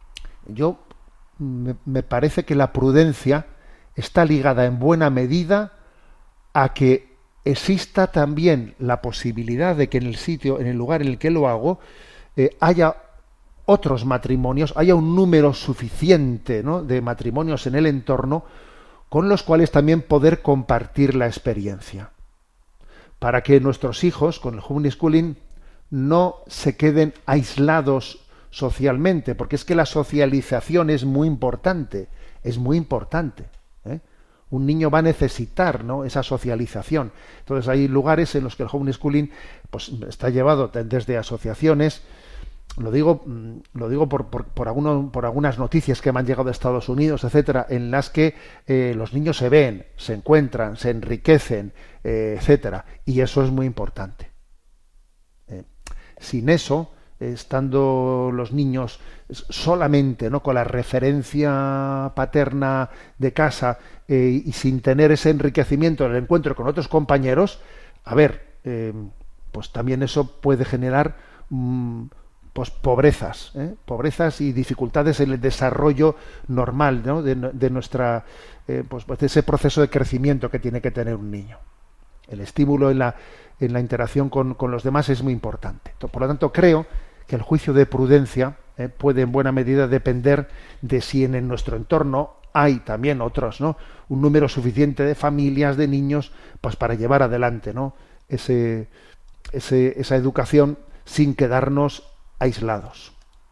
yo me, me parece que la prudencia está ligada en buena medida a que exista también la posibilidad de que en el sitio, en el lugar en el que lo hago, eh, haya otros matrimonios, haya un número suficiente, ¿no? de matrimonios en el entorno con los cuales también poder compartir la experiencia, para que nuestros hijos con el homeschooling no se queden aislados socialmente, porque es que la socialización es muy importante, es muy importante. ¿eh? Un niño va a necesitar, ¿no? esa socialización. Entonces hay lugares en los que el homeschooling pues, está llevado desde asociaciones. Lo digo, lo digo por, por, por, alguno, por algunas noticias que me han llegado de Estados Unidos, etcétera, en las que eh, los niños se ven, se encuentran, se enriquecen, eh, etcétera, y eso es muy importante. Eh, sin eso, eh, estando los niños solamente, ¿no? con la referencia paterna de casa eh, y sin tener ese enriquecimiento en el encuentro con otros compañeros, a ver, eh, pues también eso puede generar mmm, pues pobrezas, ¿eh? pobrezas y dificultades en el desarrollo normal, ¿no? de, de nuestra, eh, pues, pues de ese proceso de crecimiento que tiene que tener un niño. El estímulo en la, en la interacción con, con los demás es muy importante. Por lo tanto, creo que el juicio de prudencia eh, puede en buena medida depender de si en, en nuestro entorno hay también otros, ¿no? un número suficiente de familias, de niños, pues para llevar adelante, ¿no? ese, ese, esa educación sin quedarnos aislados.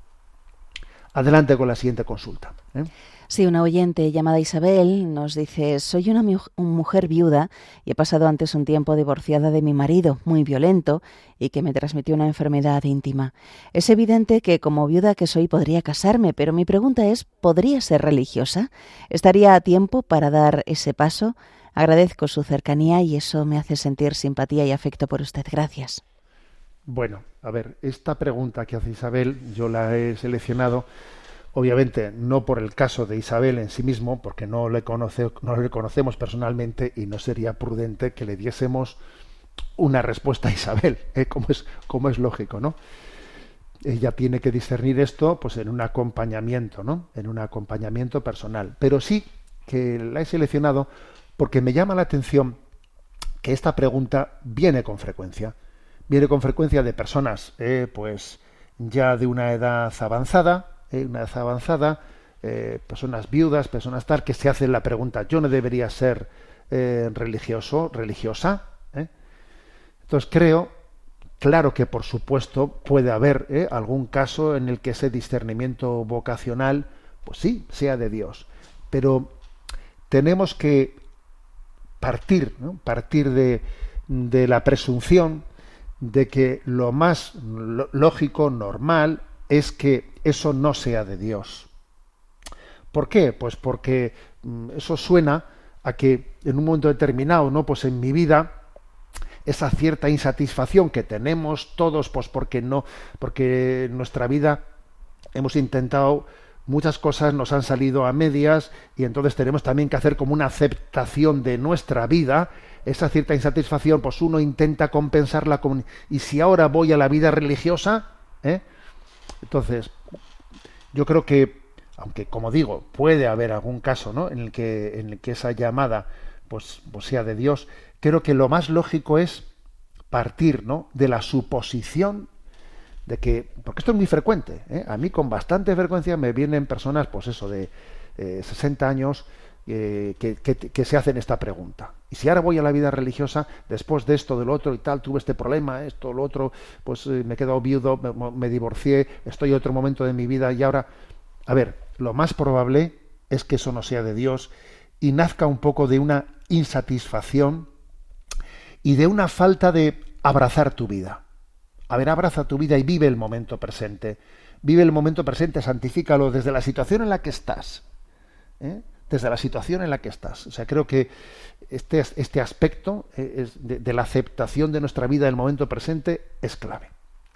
Adelante con la siguiente consulta. ¿eh? Sí, una oyente llamada Isabel nos dice: soy una mu- mujer viuda y he pasado antes un tiempo divorciada de mi marido, muy violento, y que me transmitió una enfermedad íntima. Es evidente que como viuda que soy podría casarme, pero mi pregunta es, ¿podría ser religiosa? ¿Estaría a tiempo para dar ese paso? Agradezco su cercanía y eso me hace sentir simpatía y afecto por usted. Gracias. Bueno, a ver, esta pregunta que hace Isabel, yo la he seleccionado, obviamente no por el caso de Isabel en sí mismo, porque no le, conoce, no le conocemos personalmente y no sería prudente que le diésemos una respuesta a Isabel, ¿eh? como es, como es lógico, ¿no? Ella tiene que discernir esto pues en un acompañamiento, ¿no? En un acompañamiento personal. Pero sí que la he seleccionado porque me llama la atención que esta pregunta viene con frecuencia. Viene con frecuencia de personas eh, pues ya de una edad avanzada, eh, una edad avanzada, eh, personas viudas, personas tal, que se hacen la pregunta: ¿yo no debería ser eh, religioso, religiosa? ¿Eh? Entonces creo, claro que por supuesto puede haber eh, algún caso en el que ese discernimiento vocacional, pues sí, sea de Dios, pero tenemos que partir, ¿no? partir de, de la presunción de que lo más lógico, normal, es que eso no sea de Dios. ¿Por qué? Pues porque eso suena a que en un momento determinado, ¿no? Pues en mi vida esa cierta insatisfacción que tenemos todos, pues porque no, porque en nuestra vida hemos intentado muchas cosas, nos han salido a medias, y entonces tenemos también que hacer como una aceptación de nuestra vida. Esa cierta insatisfacción, pues uno intenta compensarla con, y si ahora voy a la vida religiosa, ¿eh? Entonces, yo creo que, aunque como digo, puede haber algún caso, ¿no?, en el que, en el que esa llamada pues, pues sea de Dios, creo que lo más lógico es partir, ¿no?, de la suposición de que, porque esto es muy frecuente, ¿eh? A mí con bastante frecuencia me vienen personas, pues eso, de eh, sesenta años, eh, que, que, que se hacen esta pregunta. Y si ahora voy a la vida religiosa, después de esto, de lo otro y tal, tuve este problema, esto, lo otro, pues eh, me he quedado viudo, me, me divorcié, estoy en otro momento de mi vida y ahora... A ver, lo más probable es que eso no sea de Dios y nazca un poco de una insatisfacción y de una falta de abrazar tu vida. A ver, abraza tu vida y vive el momento presente. Vive el momento presente, santifícalo desde la situación en la que estás. ¿eh? Desde la situación en la que estás. O sea, creo que este, este aspecto es de, de la aceptación de nuestra vida del momento presente es clave.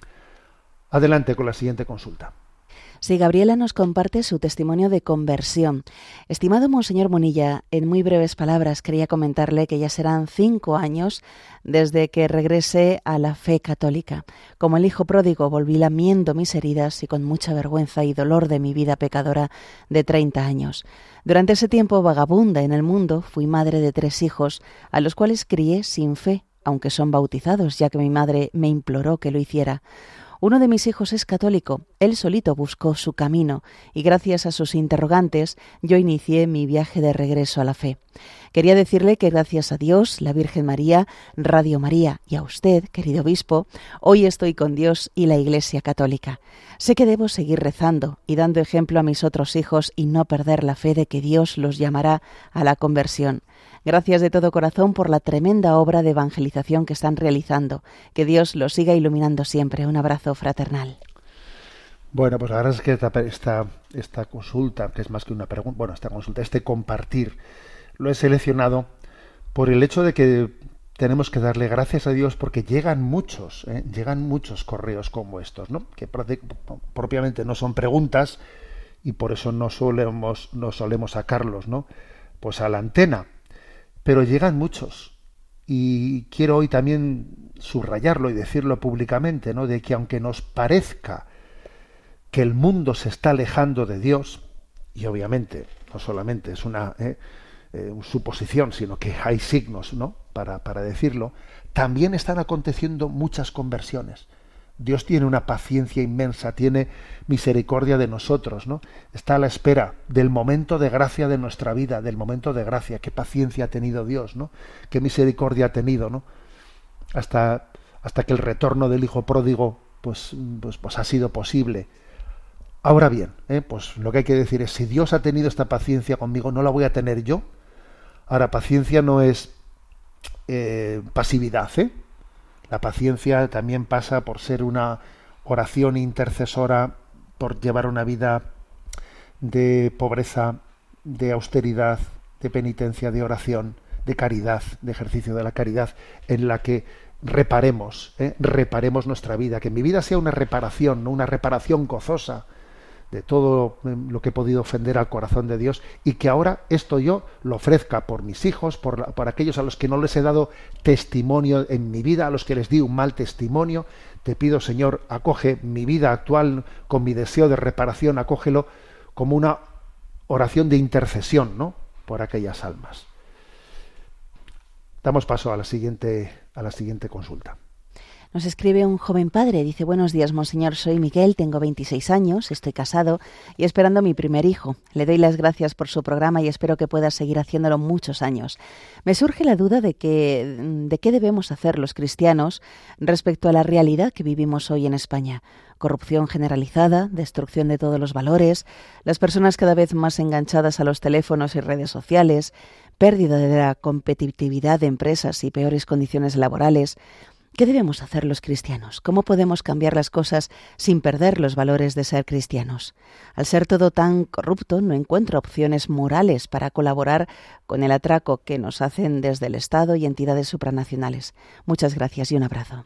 Adelante con la siguiente consulta. Sí, Gabriela nos comparte su testimonio de conversión. Estimado Monseñor Munilla, en muy breves palabras quería comentarle que ya serán cinco años desde que regresé a la fe católica. Como el hijo pródigo volví lamiendo mis heridas y con mucha vergüenza y dolor de mi vida pecadora de treinta años. Durante ese tiempo vagabunda en el mundo, fui madre de tres hijos, a los cuales crié sin fe, aunque son bautizados, ya que mi madre me imploró que lo hiciera. Uno de mis hijos es católico, él solito buscó su camino y gracias a sus interrogantes yo inicié mi viaje de regreso a la fe. Quería decirle que gracias a Dios, la Virgen María, Radio María y a usted, querido obispo, hoy estoy con Dios y la Iglesia Católica. Sé que debo seguir rezando y dando ejemplo a mis otros hijos y no perder la fe de que Dios los llamará a la conversión. Gracias de todo corazón por la tremenda obra de evangelización que están realizando. Que Dios los siga iluminando siempre. Un abrazo fraternal. Bueno, pues la verdad es que esta, esta, esta consulta, que es más que una pregunta, bueno, esta consulta, este compartir, lo he seleccionado por el hecho de que tenemos que darle gracias a Dios porque llegan muchos, ¿eh? llegan muchos correos como estos, ¿no? Que propiamente no son preguntas y por eso no solemos, no solemos sacarlos, ¿no? Pues a la antena. Pero llegan muchos y quiero hoy también subrayarlo y decirlo públicamente, ¿no? De que aunque nos parezca que el mundo se está alejando de Dios, y obviamente no solamente es una eh, eh, suposición, sino que hay signos, ¿no? para, para decirlo, también están aconteciendo muchas conversiones. Dios tiene una paciencia inmensa, tiene misericordia de nosotros, ¿no? Está a la espera del momento de gracia de nuestra vida, del momento de gracia. Qué paciencia ha tenido Dios, ¿no? Qué misericordia ha tenido, ¿no? Hasta, hasta que el retorno del hijo pródigo, pues, pues, pues ha sido posible. Ahora bien, ¿eh? pues lo que hay que decir es, si Dios ha tenido esta paciencia conmigo, ¿no la voy a tener yo? Ahora, paciencia no es eh, pasividad, ¿eh? La paciencia también pasa por ser una oración intercesora, por llevar una vida de pobreza, de austeridad, de penitencia, de oración, de caridad, de ejercicio de la caridad, en la que reparemos, ¿eh? reparemos nuestra vida, que mi vida sea una reparación, ¿no? Una reparación gozosa de todo lo que he podido ofender al corazón de Dios, y que ahora esto yo lo ofrezca por mis hijos, por, la, por aquellos a los que no les he dado testimonio en mi vida, a los que les di un mal testimonio. Te pido, Señor, acoge mi vida actual con mi deseo de reparación, acógelo como una oración de intercesión, ¿no? Por aquellas almas. Damos paso a la siguiente, a la siguiente consulta. Nos escribe un joven padre, dice: buenos días, monseñor, soy Miguel, tengo veintiséis años, estoy casado y esperando a mi primer hijo. Le doy las gracias por su programa y espero que pueda seguir haciéndolo muchos años. Me surge la duda de, que, de qué debemos hacer los cristianos respecto a la realidad que vivimos hoy en España. Corrupción generalizada, destrucción de todos los valores, las personas cada vez más enganchadas a los teléfonos y redes sociales, pérdida de la competitividad de empresas y peores condiciones laborales. ¿Qué debemos hacer los cristianos? ¿Cómo podemos cambiar las cosas sin perder los valores de ser cristianos? Al ser todo tan corrupto, no encuentro opciones morales para colaborar con el atraco que nos hacen desde el Estado y entidades supranacionales. Muchas gracias y un abrazo.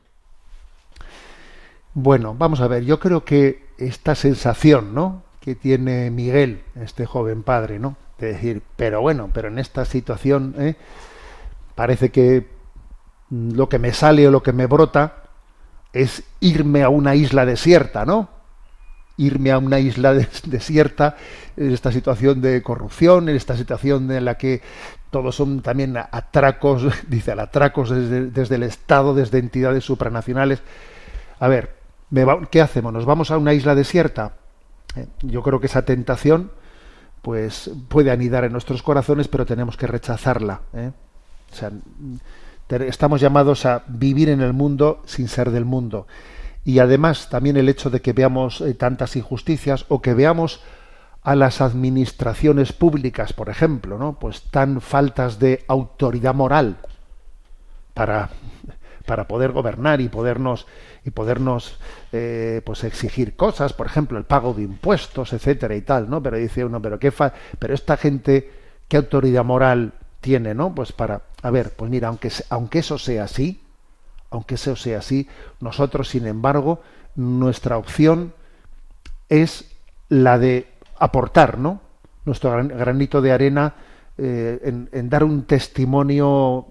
Bueno, vamos a ver, yo creo que esta sensación, ¿no?, que tiene Miguel, este joven padre, ¿no?, de decir, pero bueno, pero en esta situación ¿eh? parece que lo que me sale o lo que me brota es irme a una isla desierta, ¿no? Irme a una isla des- desierta en esta situación de corrupción, en esta situación en la que todos son también atracos, dice, atracos desde, desde el Estado, desde entidades supranacionales. A ver, me va, ¿qué hacemos? ¿Nos vamos a una isla desierta? Eh, yo creo que esa tentación pues puede anidar en nuestros corazones, pero tenemos que rechazarla, ¿eh? O sea, estamos llamados a vivir en el mundo sin ser del mundo. Y además también el hecho de que veamos eh, tantas injusticias o que veamos a las administraciones públicas, por ejemplo, ¿no?, pues tan faltas de autoridad moral para, para poder gobernar y podernos y podernos eh, pues exigir cosas, por ejemplo, el pago de impuestos, etcétera y tal, ¿no? Pero dice uno, pero qué fa pero esta gente, ¿qué autoridad moral tiene, ¿no? Pues para, a ver, pues mira, aunque aunque eso sea así, aunque eso sea así, nosotros, sin embargo, nuestra opción es la de aportar, ¿no?, nuestro gran, granito de arena eh, en, en dar un testimonio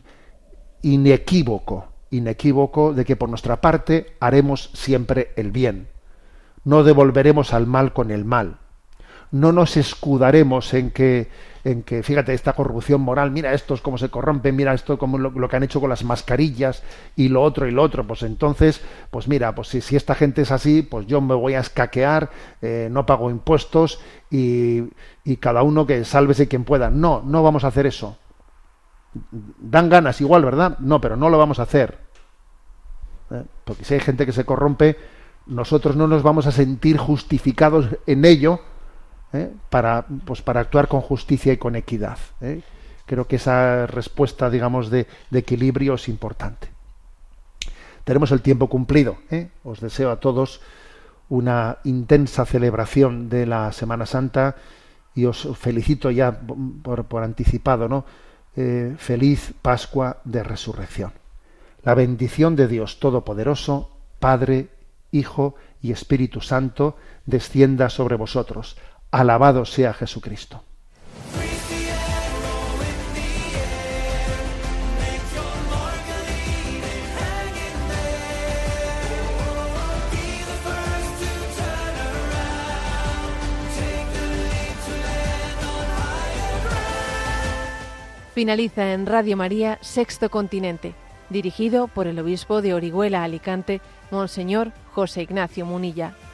inequívoco, inequívoco de que por nuestra parte haremos siempre el bien. No devolveremos al mal con el mal. No nos escudaremos en que, en que, fíjate, esta corrupción moral, mira estos cómo se corrompen, mira esto como lo, lo que han hecho con las mascarillas y lo otro y lo otro, pues entonces, pues mira, pues si, si esta gente es así, pues yo me voy a escaquear, eh, no pago impuestos y, y cada uno que sálvese quien pueda. No, no vamos a hacer eso. Dan ganas igual, ¿verdad? No, pero no lo vamos a hacer. ¿Eh? Porque si hay gente que se corrompe, nosotros no nos vamos a sentir justificados en ello, ¿Eh? para pues para actuar con justicia y con equidad, ¿eh? Creo que esa respuesta, digamos, de, de equilibrio es importante. Tenemos el tiempo cumplido, ¿eh? Os deseo a todos una intensa celebración de la Semana Santa y os felicito ya por, por anticipado, ¿no? Eh, feliz Pascua de Resurrección. La bendición de Dios Todopoderoso, Padre, Hijo y Espíritu Santo, descienda sobre vosotros. Alabado sea Jesucristo. Finaliza en Radio María Sexto Continente, dirigido por el obispo de Orihuela Alicante, Monseñor José Ignacio Munilla.